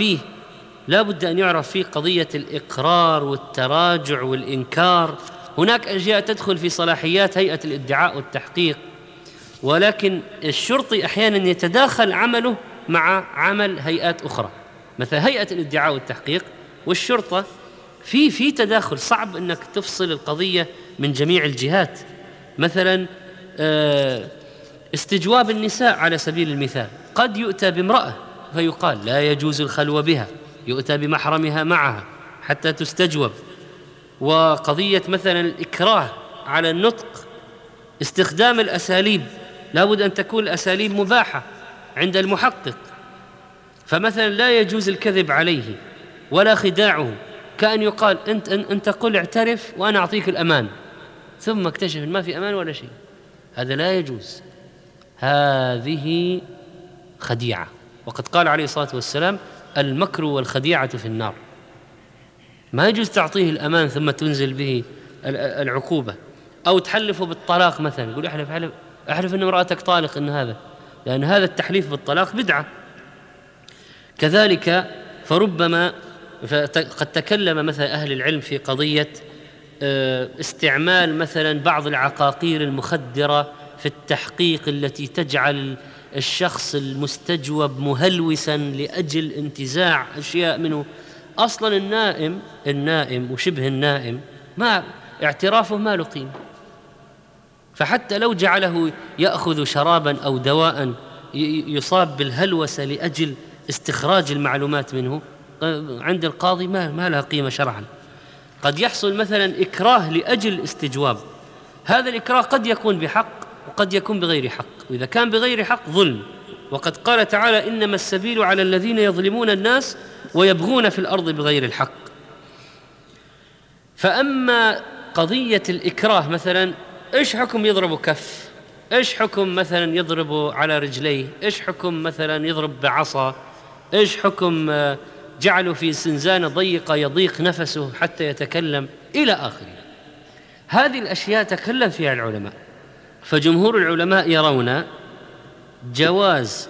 يعرف فيه قضية الإقرار والتراجع والإنكار. هناك أشياء تدخل في صلاحيات هيئة الادعاء والتحقيق، ولكن الشرطي أحيانا يتداخل عمله مع عمل هيئات أخرى، مثل هيئة الادعاء والتحقيق والشرطة في تداخل صعب أنك تفصل القضية من جميع الجهات. مثلا استجواب النساء على سبيل المثال، قد يؤتى بامرأة فيقال لا يجوز الخلوة بها، يؤتى بمحرمها معها حتى تستجوب. وقضية مثلا الإكراه على النطق، استخدام الأساليب لا بد أن تكون الأساليب مباحة عند المحقق. فمثلا لا يجوز الكذب عليه ولا خداعه، كأن يقال أنت قل اعترف وأنا أعطيك الأمان، ثم اكتشف ما في أمان ولا شيء، هذا لا يجوز، هذه خديعة. وقد قال عليه الصلاة والسلام المكر والخديعة في النار. ما يجوز تعطيه الأمان ثم تنزل به العقوبة. أو تحلفه بالطلاق مثلا، يقول أحلف أن امرأتك طالق، إن هذا لأن هذا التحليف بالطلاق بدعة. كذلك فربما قد تكلم مثلا أهل العلم في قضية استعمال مثلا بعض العقاقير المخدرة في التحقيق التي تجعل الشخص المستجوب مهلوسا لأجل انتزاع أشياء منه. أصلا النائم وشبه النائم ما اعترافه ما له قيمة، فحتى لو جعله يأخذ شرابا أو دواء يصاب بالهلوسة لأجل استخراج المعلومات منه، عند القاضي ما لها قيمة شرعا. قد يحصل مثلا إكراه لأجل استجواب، هذا الإكراه قد يكون بحق وقد يكون بغير حق، وإذا كان بغير حق ظلم. وقد قال تعالى: إنما السبيل على الذين يظلمون الناس ويبغون في الأرض بغير الحق. فأما قضية الإكراه مثلا، إيش حكم يضرب كف؟ إيش حكم مثلا يضرب على رجليه؟ إيش حكم مثلا يضرب بعصا؟ إيش حكم جعله في زنزانة ضيقة يضيق نفسه حتى يتكلم إلى آخره؟ هذه الأشياء تكلم فيها العلماء. فجمهور العلماء يرون جواز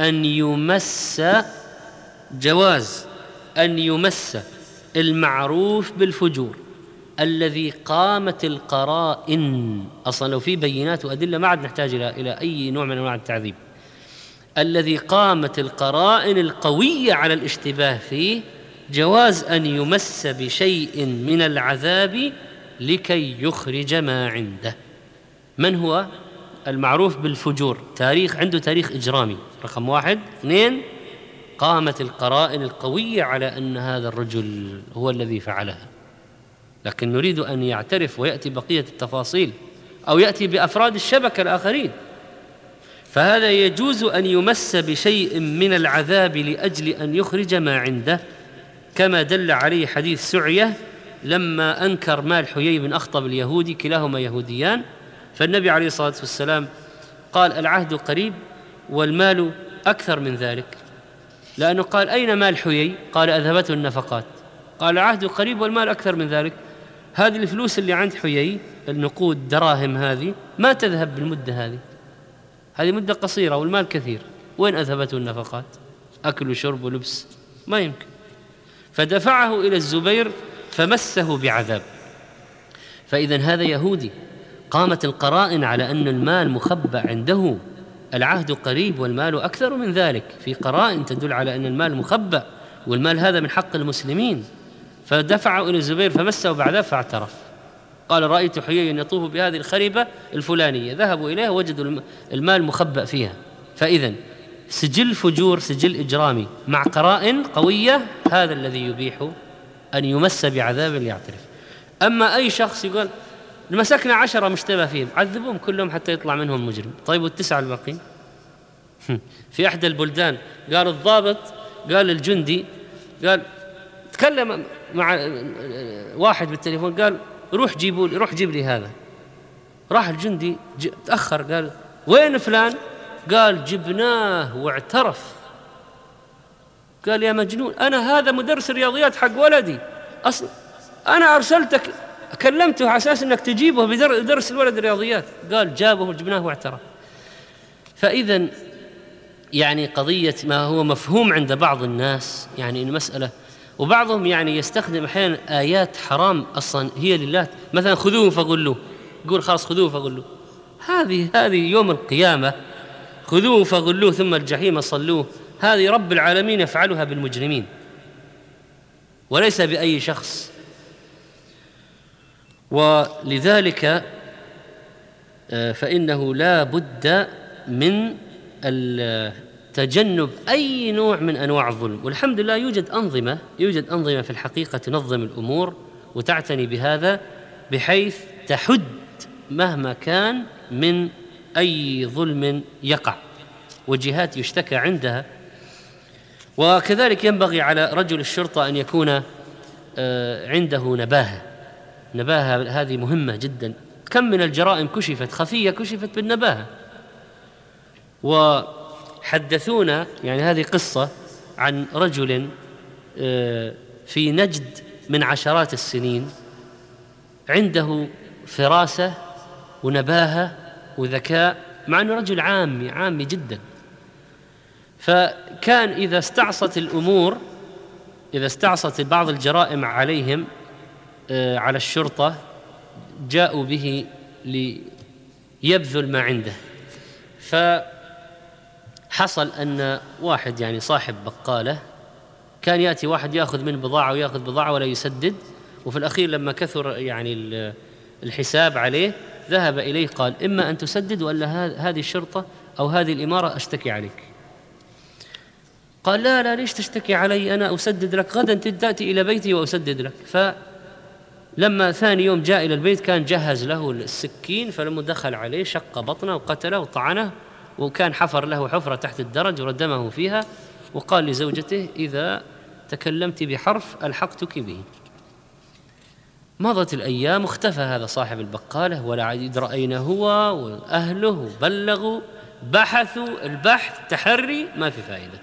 أن يمس المعروف بالفجور الذي قامت القرائن، أصلا لو في بينات وأدلة ما عاد نحتاج إلى أي نوع من أنواع التعذيب، الذي قامت القرائن القوية على الاشتباه فيه، جواز أن يمس بشيء من العذاب لكي يخرج ما عنده. من هو المعروف بالفجور؟ عنده تاريخ إجرامي، رقم 1. 2، قامت القرائن القوية على أن هذا الرجل هو الذي فعلها، لكن نريد أن يعترف ويأتي بقية التفاصيل أو يأتي بأفراد الشبكة الآخرين. فهذا يجوز أن يمس بشيء من العذاب لأجل أن يخرج ما عنده، كما دل عليه حديث سعية لما أنكر مال حيي بن أخطب اليهودي، كلاهما يهوديان، فالنبي عليه الصلاة والسلام قال: العهد قريب والمال أكثر من ذلك. لأنه قال: أين مال حيي؟ قال: أذهبته النفقات. قال: العهد قريب والمال أكثر من ذلك. هذه الفلوس اللي عند حيي، النقود دراهم هذه، ما تذهب بالمدة هذه مدة قصيرة والمال كثير، وين أذهبته النفقات؟ أكل وشرب ولبس، ما يمكن. فدفعه إلى الزبير فمسه بعذاب. فإذا هذا يهودي، قامت القرائن على أن المال مخبأ عنده، العهد قريب والمال أكثر من ذلك، في قرائن تدل على أن المال مخبأ والمال هذا من حق المسلمين. فدفعه إلى الزبير فمسه بعذاب فاعترف، قال: رأيت حييا يطوف بهذه الخريبة الفلانية، ذهبوا إليها وجدوا المال مخبأ فيها. فإذا سجل فجور، سجل إجرامي مع قرائن قوية، هذا الذي يبيح أن يمس بعذاب ليعترف. أما أي شخص يقول: مسكنا 10 مشتبه فيهم، عذبوهم كلهم حتى يطلع منهم مجرم، طيب وال9 الباقين؟ في أحد البلدان قال الضابط قال الجندي، قال تكلم مع واحد بالتليفون، قال: روح جيب لي هذا. راح الجندي تأخر، قال: وين فلان؟ قال: جبناه واعترف. قال: يا مجنون، أنا هذا مدرس الرياضيات حق ولدي، أصلا أنا أرسلتك كلمته على أساس أنك تجيبه بدرس الولد الرياضيات. قال: جابه وجبناه واعترف. فإذا يعني قضية ما هو مفهوم عند بعض الناس، يعني المسألة، وبعضهم يعني يستخدم أحيانا آيات حرام أصلا هي لله، مثلا خذوه فغلوه، يقول خلاص خذوه فغلوه. هذه يوم القيامة، خذوه فغلوه ثم الجحيم صلوه، هذه رب العالمين يفعلها بالمجرمين وليس بأي شخص. ولذلك فإنه لا بد من تجنب أي نوع من أنواع الظلم. والحمد لله يوجد أنظمة في الحقيقة تنظم الأمور وتعتني بهذا، بحيث تحد مهما كان من أي ظلم يقع، وجهات يشتكى عندها. وكذلك ينبغي على رجل الشرطة أن يكون عنده نباهة، هذه مهمة جدا. كم من الجرائم كشفت خفية، كشفت بالنباهة. وحدثونا يعني هذه قصة عن رجل في نجد من عشرات السنين، عنده فراسة ونباهة وذكاء، مع أنه رجل عامي جدا، فكان إذا استعصت الأمور، إذا استعصت بعض الجرائم عليهم على الشرطة، جاءوا به ليبذل ما عنده. فحصل أن واحد يعني صاحب بقالة كان يأتي واحد يأخذ من بضاعة ويأخذ بضاعة ولا يسدد، وفي الأخير لما كثر يعني الحساب عليه ذهب إليه قال: إما أن تسدد ولا هذه الشرطة أو هذه الإمارة أشتكي عليك. قال: لا ليش تشتكي علي، أنا أسدد لك، غدا تأتي إلى بيتي وأسدد لك. فلما ثاني يوم جاء إلى البيت كان جهز له السكين، فلما دخل عليه شق بطنه وقتله وطعنه، وكان حفر له حفرة تحت الدرج وردمه فيها، وقال لزوجته: إذا تكلمت بحرف ألحقتك به. مضت الأيام واختفى هذا صاحب البقالة، ولا عاد رأينا هو وأهله، بلغوا بحثوا البحث تحري ما في فائدة.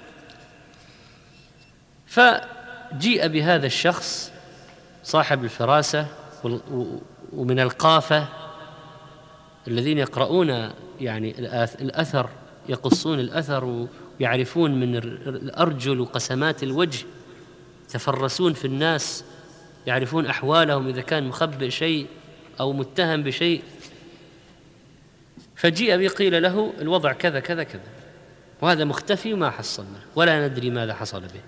فجيء بهذا الشخص صاحب الفراسة ومن القافة الذين يقرؤون يعني الأثر، يقصون الأثر ويعرفون من الأرجل وقسمات الوجه، يتفرسون في الناس، يعرفون أحوالهم إذا كان مخبئ شيء أو متهم بشيء. فجيء بقيل له الوضع كذا كذا كذا، وهذا مختفي وما حصلنا ولا ندري ماذا حصل به.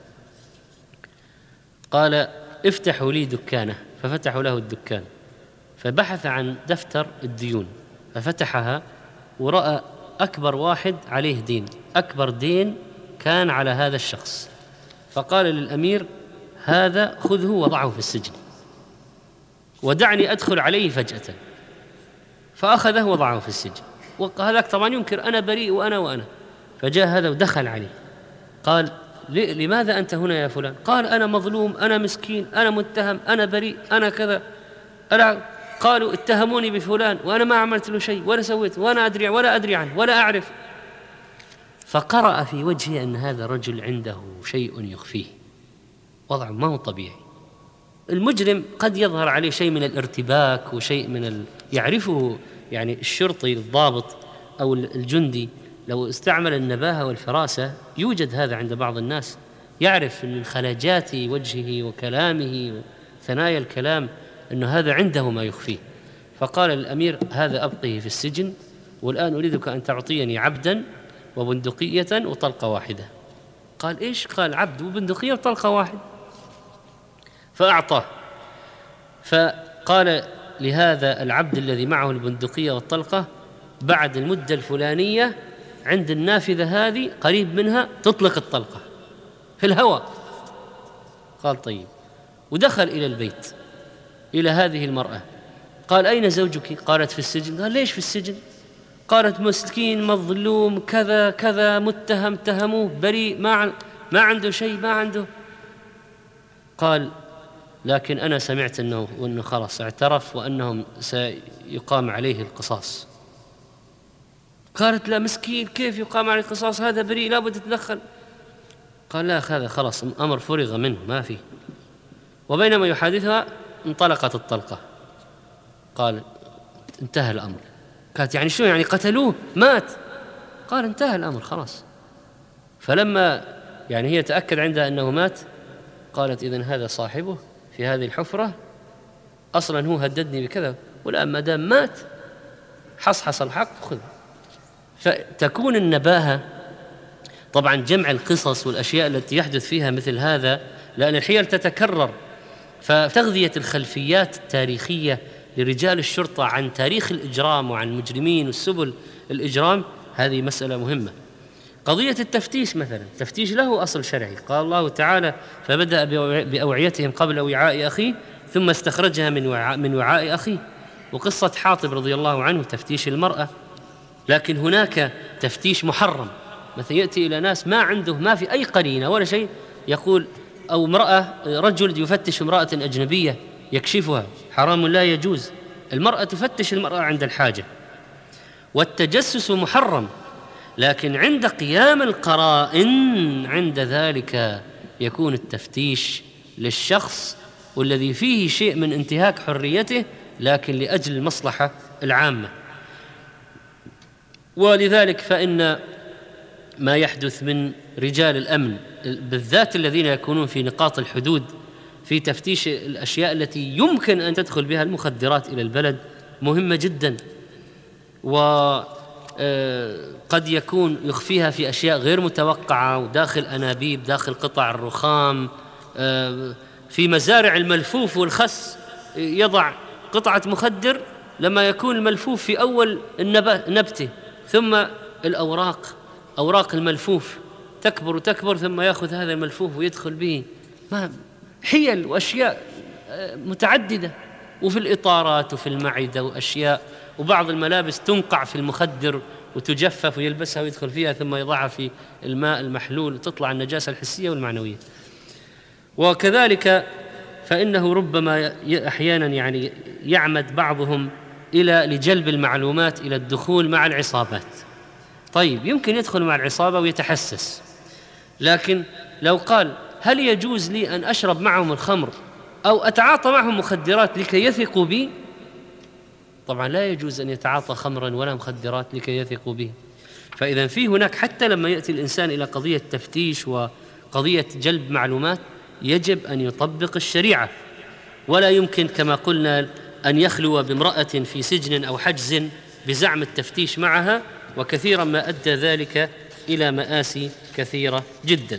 قال: افتحوا لي دكانه. ففتحوا له الدكان، فبحث عن دفتر الديون، ففتحها ورأى أكبر واحد عليه دين، أكبر دين كان على هذا الشخص. فقال للأمير: هذا خذه وضعه في السجن ودعني أدخل عليه فجأة. فأخذه وضعه في السجن، وهذاك طبعا ينكر: أنا بريء وأنا. فجاء هذا ودخل عليه، قال: لماذا أنت هنا يا فلان؟ قال: أنا مظلوم، أنا مسكين، أنا متهم، أنا بريء، أنا كذا. قالوا: اتهموني بفلان وأنا ما عملت له شيء ولا سويت ولا أدري عنه ولا أعرف. فقرأ في وجهه أن هذا الرجل عنده شيء يخفيه، وضع ما هو طبيعي. المجرم قد يظهر عليه شيء من الارتباك وشيء من يعرفه يعني الشرطي الضابط أو الجندي، لو استعمل النباهة والفراسة يوجد هذا عند بعض الناس، يعرف من خلاجات وجهه وكلامه وثنايا الكلام أنه هذا عنده ما يخفيه. فقال للأمير: هذا أبقيه في السجن، والآن أريدك أن تعطيني عبدا وبندقية وطلقة واحدة. قال: إيش؟ قال: عبد وبندقية وطلقة واحدة. فأعطاه. فقال لهذا العبد الذي معه البندقية والطلقة: بعد المدة الفلانية عند النافذة هذه قريب منها تطلق الطلقة في الهواء. قال: طيب. ودخل إلى البيت إلى هذه المرأة، قال: أين زوجك؟ قالت: في السجن. قال: ليش في السجن؟ قالت: مسكين مظلوم كذا كذا، متهم تهموه، بريء، ما عنده شيء، ما عنده. قال: لكن أنا سمعت أنه خلاص اعترف وأنهم سيقام عليه القصاص. قالت: لا مسكين، كيف يقام عليه القصاص؟ هذا بريء، لا بد تتدخل. قال: لا، هذا خلاص أمر فرغ منه، ما فيه. وبينما يحادثها انطلقت الطلقة. قال: انتهى الأمر. قالت: يعني شو يعني قتلوه مات؟ قال: انتهى الأمر خلاص. فلما يعني هي تأكد عندها أنه مات، قالت: إذن هذا صاحبه في هذه الحفرة، أصلا هو هددني بكذا، والآن ما دام مات حصحص الحق خذ. فتكون النباهة طبعا جمع القصص والأشياء التي يحدث فيها مثل هذا، لأن الحيل تتكرر، فتغذية الخلفيات التاريخية لرجال الشرطة عن تاريخ الإجرام وعن المجرمين والسبل الإجرام، هذه مسألة مهمة. قضية التفتيش مثلا، التفتيش له أصل شرعي، قال الله تعالى: فبدأ بأوعيتهم قبل وعاء أخيه ثم استخرجها من وعاء أخيه. وقصة حاطب رضي الله عنه تفتيش المرأة. لكن هناك تفتيش محرم، مثلا يأتي إلى ناس ما عنده، ما في أي قرينة ولا شيء، يقول، أو رجل يفتش امرأة أجنبية يكشفها، حرام لا يجوز. المرأة تفتش المرأة عند الحاجة، والتجسس محرم، لكن عند قيام القرائن عند ذلك يكون التفتيش للشخص والذي فيه شيء من انتهاك حريته، لكن لأجل المصلحة العامة. ولذلك فإن ما يحدث من رجال الأمن بالذات الذين يكونون في نقاط الحدود في تفتيش الأشياء التي يمكن أن تدخل بها المخدرات إلى البلد مهمة جدا، وقد يكون يخفيها في أشياء غير متوقعة وداخل أنابيب، داخل قطع الرخام، في مزارع الملفوف والخس يضع قطعة مخدر لما يكون الملفوف في أول نبته، ثم أوراق الملفوف تكبر وتكبر، ثم يأخذ هذا الملفوف ويدخل به. حيل وأشياء متعددة، وفي الإطارات وفي المعدة وأشياء، وبعض الملابس تنقع في المخدر وتجفف ويلبسها ويدخل فيها ثم يضعها في الماء المحلول وتطلع النجاسة الحسية والمعنوية. وكذلك فإنه ربما أحيانا يعني يعمد بعضهم لجلب المعلومات إلى الدخول مع العصابات. طيب يمكن يدخل مع العصابة ويتحسس، لكن لو قال هل يجوز لي أن أشرب معهم الخمر أو أتعاطى معهم مخدرات لكي يثقوا بي؟ طبعا لا يجوز أن يتعاطى خمرا ولا مخدرات لكي يثقوا به. فإذا في هناك حتى لما يأتي الإنسان إلى قضية تفتيش وقضية جلب معلومات يجب أن يطبق الشريعة، ولا يمكن كما قلنا أن يخلو بامرأة في سجن أو حجز بزعم التفتيش معها، وكثيرا ما أدى ذلك إلى مآسي كثيرة جدا.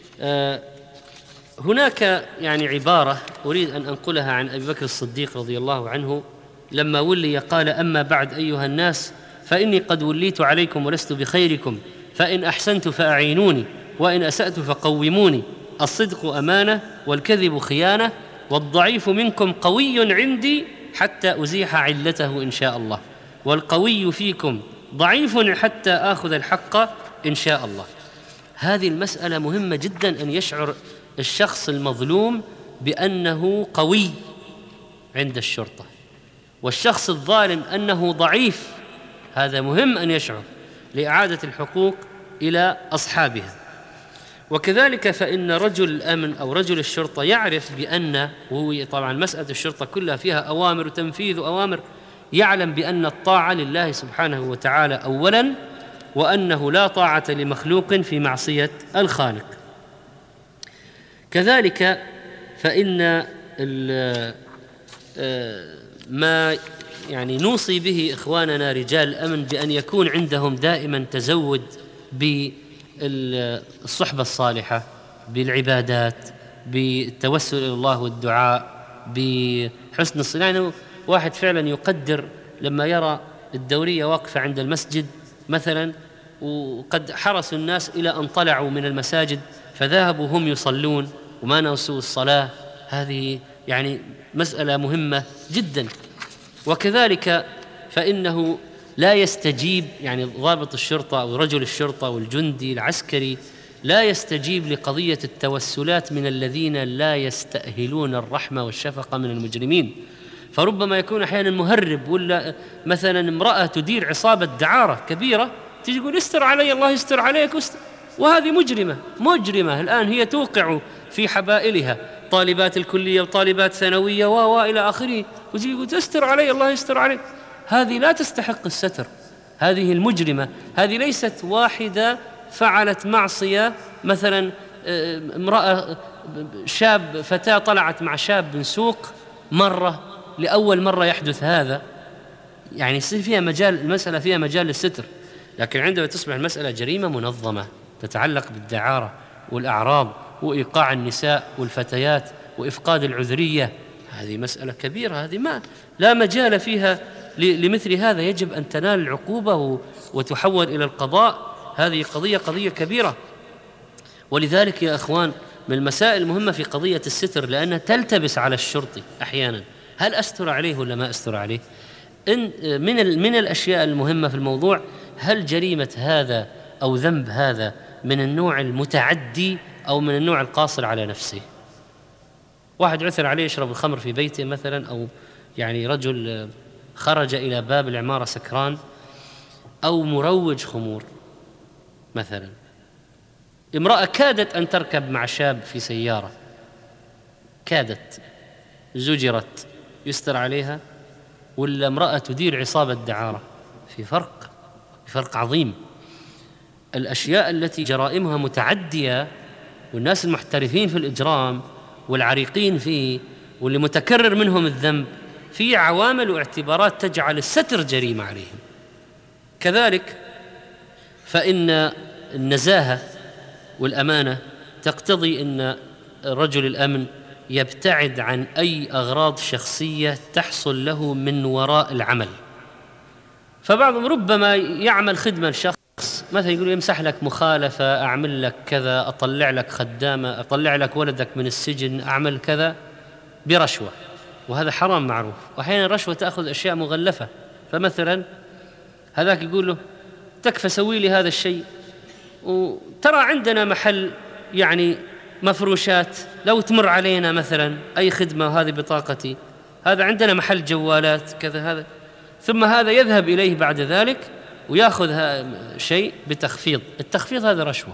هناك يعني عبارة أريد أن أنقلها عن أبي بكر الصديق رضي الله عنه لما ولي قال: أما بعد أيها الناس فإني قد وليت عليكم ولست بخيركم، فإن أحسنت فأعينوني وإن أسأت فقوموني، الصدق أمانة والكذب خيانة، والضعيف منكم قوي عندي حتى أزيح علته إن شاء الله، والقوي فيكم ضعيف حتى آخذ الحق إن شاء الله. هذه المسألة مهمة جدا، أن يشعر الشخص المظلوم بأنه قوي عند الشرطة، والشخص الظالم أنه ضعيف. هذا مهم أن يشعر لإعادة الحقوق إلى أصحابها. وكذلك فإن رجل الأمن أو رجل الشرطة يعرف بأن، وهو طبعا مسألة الشرطة كلها فيها أوامر وتنفيذ أوامر، يعلم بأن الطاعة لله سبحانه وتعالى أولا، وأنه لا طاعة لمخلوق في معصية الخالق. كذلك فإن ما يعني نوصي به إخواننا رجال الأمن بأن يكون عندهم دائما تزود بالصحبة الصالحة، بالعبادات، بالتوسل إلى الله والدعاء، بحسن الصلاة. يعني واحد فعلا يقدر لما يرى الدورية واقفة عند المسجد مثلا، وقد حرسوا الناس إلى أن طلعوا من المساجد فذهبوا هم يصلون وما نسوا الصلاة، هذه يعني مسألة مهمة جدا. وكذلك فإنه لا يستجيب، يعني ضابط الشرطة أو رجل الشرطة والجندي العسكري لا يستجيب لقضية التوسلات من الذين لا يستأهلون الرحمة والشفقة من المجرمين. فربما يكون أحيانا مهرب، ولا مثلا امرأة تدير عصابة دعارة كبيرة تيجي تقول استر علي الله يستر عليك، وهذه مجرمة الآن هي توقع في حبائلها طالبات الكلية وطالبات ثانوية وإلى آخره، وتجي يقول استر علي الله يستر عليك. هذه لا تستحق الستر، هذه المجرمة. هذه ليست واحدة فعلت معصية، مثلا امرأة فتاة طلعت مع شاب من سوق مرة، لأول مرة يحدث هذا، يعني يصير فيها مجال، المسألة فيها مجال للستر. لكن عندما تصبح المسألة جريمة منظمة تتعلق بالدعارة والأعراض وإيقاع النساء والفتيات وإفقاد العذرية، هذه مسألة كبيرة، هذه لا مجال فيها لمثل هذا، يجب أن تنال العقوبة وتحول إلى القضاء. هذه قضية كبيرة. ولذلك يا أخوان من المسائل المهمة في قضية الستر، لأنها تلتبس على الشرطي أحيانا، هل أستر عليه ولا ما أستر عليه؟ من الأشياء المهمة في الموضوع، هل جريمة هذا أو ذنب هذا من النوع المتعدي أو من النوع القاصر على نفسه؟ واحد عثر عليه يشرب الخمر في بيته مثلا، أو يعني رجل خرج إلى باب العمارة سكران، أو مروج خمور مثلا، امرأة كادت أن تركب مع شاب في سيارة، كادت، زجرت، يستر عليها؟ ولا امرأة تدير عصابة دعارة؟ في فرق عظيم. الأشياء التي جرائمها متعدية والناس المحترفين في الإجرام والعريقين فيه واللي متكرر منهم الذنب، في عوامل واعتبارات تجعل الستر جريمة عليهم. كذلك فإن النزاهة والأمانة تقتضي أن رجل الأمن يبتعد عن أي أغراض شخصية تحصل له من وراء العمل. فبعضهم ربما يعمل خدمة لشخص، مثلا يقول يمسح لك مخالفة، أعمل لك كذا، أطلع لك خدامة، أطلع لك ولدك من السجن، أعمل كذا برشوة، وهذا حرام معروف. وأحيانا الرشوة تأخذ أشياء مغلفة، فمثلا هذاك يقول له تكفى سوي لي هذا الشيء، وترى عندنا محل يعني مفروشات، لو تمر علينا مثلا أي خدمة وهذه بطاقتي، هذا عندنا محل جوالات كذا هذا، ثم هذا يذهب إليه بعد ذلك ويأخذ شيء بتخفيض. التخفيض هذا رشوة،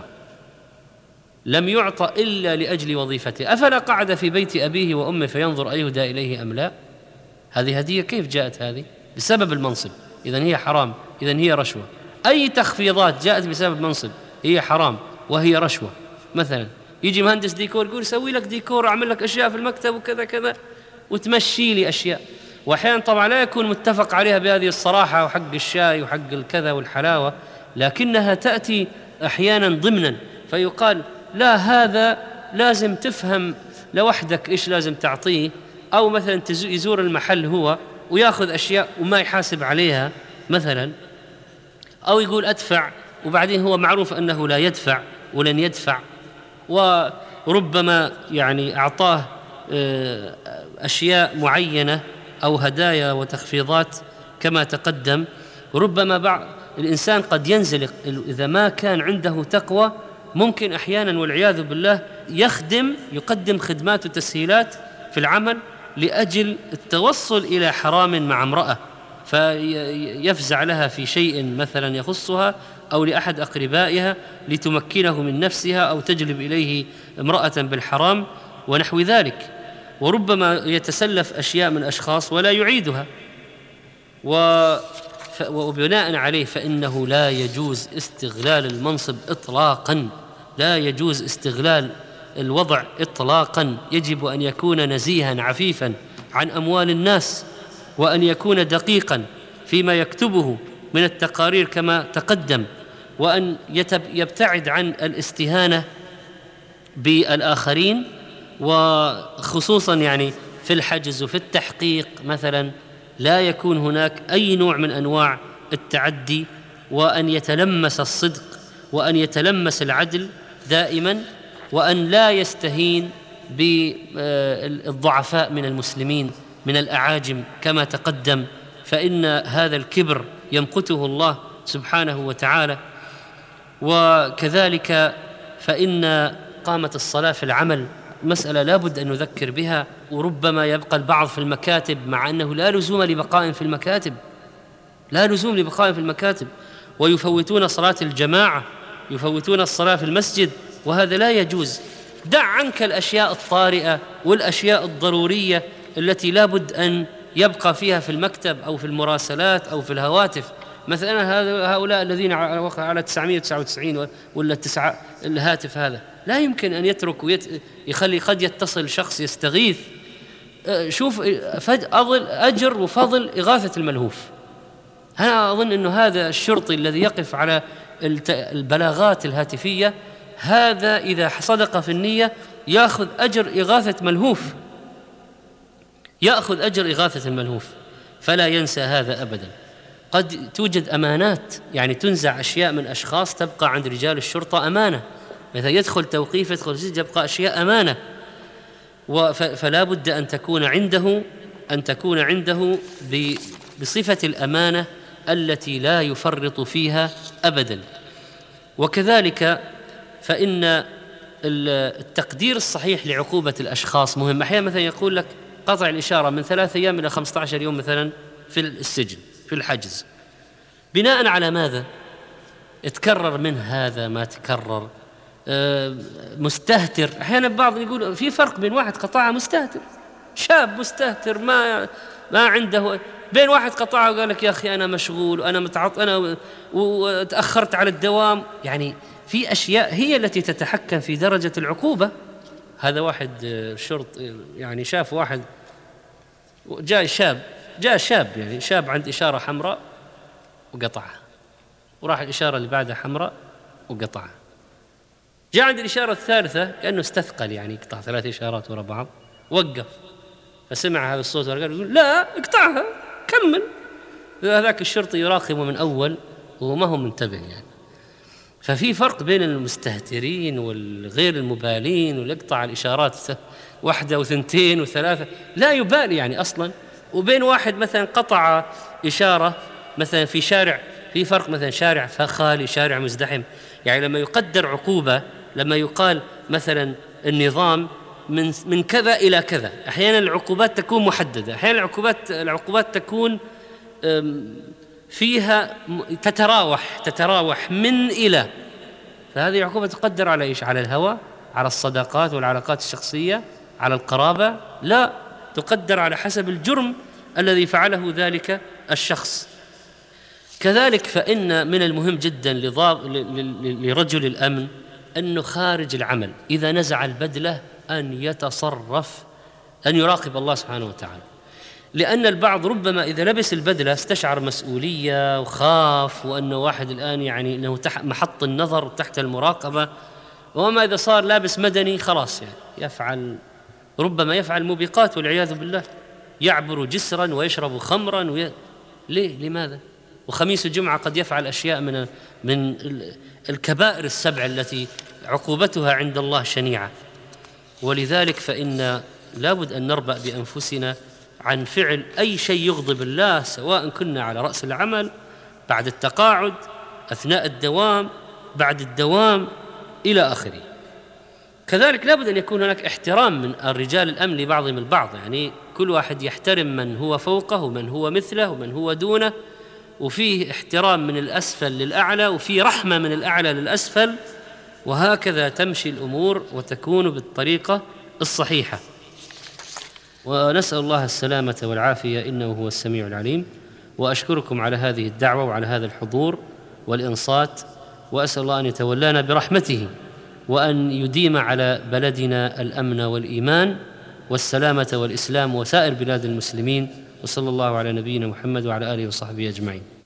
لم يعطى إلا لأجل وظيفته. أفلا قعد في بيت أبيه وأمه فينظر أيهدى إليه أم لا؟ هذه هدية كيف جاءت هذه؟ بسبب المنصب، إذن هي حرام، إذن هي رشوة. أي تخفيضات جاءت بسبب منصب هي حرام وهي رشوة. مثلا يجي مهندس ديكور يقول سوي لك ديكور، أعمل لك أشياء في المكتب وكذا كذا، وتمشي لي أشياء، وأحيانا طبعا لا يكون متفق عليها بهذه الصراحة وحق الشاي وحق الكذا والحلاوة، لكنها تأتي أحيانا ضمنا، فيقال لا هذا لازم تفهم لوحدك إيش لازم تعطيه، أو مثلا يزور المحل هو ويأخذ أشياء وما يحاسب عليها مثلا، أو يقول أدفع وبعدين هو معروف أنه لا يدفع ولن يدفع، وربما يعني أعطاه أشياء معينة أو هدايا وتخفيضات كما تقدم. ربما بعض الإنسان قد ينزلق إذا ما كان عنده تقوى، ممكن أحيانا والعياذ بالله يقدم خدمات وتسهيلات في العمل لأجل التوصل إلى حرام مع امرأة، فيفزع لها في شيء مثلا يخصها أو لأحد أقربائها لتمكنه من نفسها، أو تجلب إليه امرأة بالحرام ونحو ذلك. وربما يتسلف أشياء من أشخاص ولا يعيدها، وبناء عليه فإنه لا يجوز استغلال المنصب إطلاقا، لا يجوز استغلال الوضع إطلاقا. يجب أن يكون نزيها عفيفا عن أموال الناس، وأن يكون دقيقا فيما يكتبه من التقارير كما تقدم، وأن يبتعد عن الاستهانة بالآخرين، وخصوصا يعني في الحجز وفي التحقيق مثلا لا يكون هناك أي نوع من أنواع التعدي، وأن يتلمس الصدق وأن يتلمس العدل دائما، وأن لا يستهين بالضعفاء من المسلمين من الأعاجم كما تقدم، فإن هذا الكبر يمقته الله سبحانه وتعالى. وكذلك فإن قامة الصلاة في العمل مسألة لا بد أن نذكر بها. وربما يبقى البعض في المكاتب، مع أنه لا لزوم لبقاء في المكاتب، لا لزوم لبقاء في المكاتب، ويفوتون صلاة الجماعة، يفوتون الصلاة في المسجد، وهذا لا يجوز. دع عنك الأشياء الطارئة والأشياء الضرورية التي لا بد أن يبقى فيها في المكتب أو في المراسلات أو في الهواتف. مثلا هؤلاء الذين على 999 ولا 9 الهاتف، هذا لا يمكن أن يترك يخلي قد يتصل شخص يستغيث. شوف أجر وفضل إغاثة الملهوف. أنا أظن أنه هذا الشرطي الذي يقف على البلاغات الهاتفية، هذا إذا صدق في النية يأخذ أجر إغاثة ملهوف، يأخذ أجر إغاثة الملهوف، فلا ينسى هذا أبدا. قد توجد أمانات، يعني تنزع أشياء من أشخاص تبقى عند رجال الشرطة أمانة، مثلا يدخل توقيف يدخل سجن يبقى أشياء أمانة، فلا بد أن تكون عنده بصفة الأمانة التي لا يفرط فيها أبدا. وكذلك فإن التقدير الصحيح لعقوبة الأشخاص مهم. أحيانا مثلا يقول لك قطع الإشارة من 3 أيام إلى 15 يوم مثلا في السجن في الحجز، بناء على ماذا؟ اتكرر من هذا ما تكرر، مستهتر. أحيانا بعض يقول في فرق بين واحد قطعها مستهتر، شاب مستهتر ما عنده بين واحد قطعها وقال لك يا أخي أنا مشغول وأنا أنا وتأخرت على الدوام. يعني في أشياء هي التي تتحكم في درجة العقوبة. هذا واحد شرط يعني شاف واحد جاء شاب يعني شاب عند إشارة حمراء وقطعها، وراح الإشارة اللي بعدها حمراء وقطعها، جاء عند الإشارة الثالثة كأنه استثقل يعني يقطع 3 إشارات ورا بعض، وقف فسمع هذا الصوت وقال لا اقطعها كمل. هذاك الشرطي يراقبه من أول وما هو منتبه يعني. ففي فرق بين المستهترين والغير المبالين واللي يقطع الإشارات 1 و2 و3 لا يبالي يعني أصلا، وبين واحد مثلا قطع إشارة مثلا في شارع، في فرق مثلا شارع خالي شارع مزدحم. يعني لما يقدر عقوبة، لما يقال مثلا النظام من كذا إلى كذا، أحيانا العقوبات تكون محددة، أحيانا العقوبات تكون فيها تتراوح من إلى. فهذه عقوبة تقدر على إيش؟ على الهوى، على الصداقات والعلاقات الشخصية، على القرابة؟ لا، تقدر على حسب الجرم الذي فعله ذلك الشخص. كذلك فإن من المهم جدا لرجل الأمن أنه خارج العمل إذا نزع البدلة أن يتصرف، أن يراقب الله سبحانه وتعالى. لأن البعض ربما إذا لبس البدلة استشعر مسؤولية وخاف، وأنه واحد الآن يعني أنه محط النظر تحت المراقبة. وما إذا صار لابس مدني خلاص يعني ربما يفعل موبقات والعياذ بالله، يعبر جسرا ويشرب خمرا ليه؟ لماذا؟ وخميس الجمعة قد يفعل أشياء من الكبائر السبع التي عقوبتها عند الله شنيعة. ولذلك فإن لابد أن نربأ بأنفسنا عن فعل أي شيء يغضب الله، سواء كنا على رأس العمل، بعد التقاعد، أثناء الدوام، بعد الدوام، إلى آخره. كذلك لابد أن يكون هناك احترام من الرجال الأمن لبعضهم البعض، يعني كل واحد يحترم من هو فوقه ومن هو مثله ومن هو دونه، وفيه احترام من الأسفل للأعلى، وفيه رحمة من الأعلى للأسفل، وهكذا تمشي الأمور وتكون بالطريقة الصحيحة. ونسأل الله السلامة والعافية إنه هو السميع العليم. وأشكركم على هذه الدعوة وعلى هذا الحضور والإنصات، وأسأل الله أن يتولانا برحمته، وأن يديم على بلدنا الأمن والإيمان والسلامة والإسلام وسائر بلاد المسلمين. وصلى الله على نبينا محمد وعلى آله وصحبه أجمعين.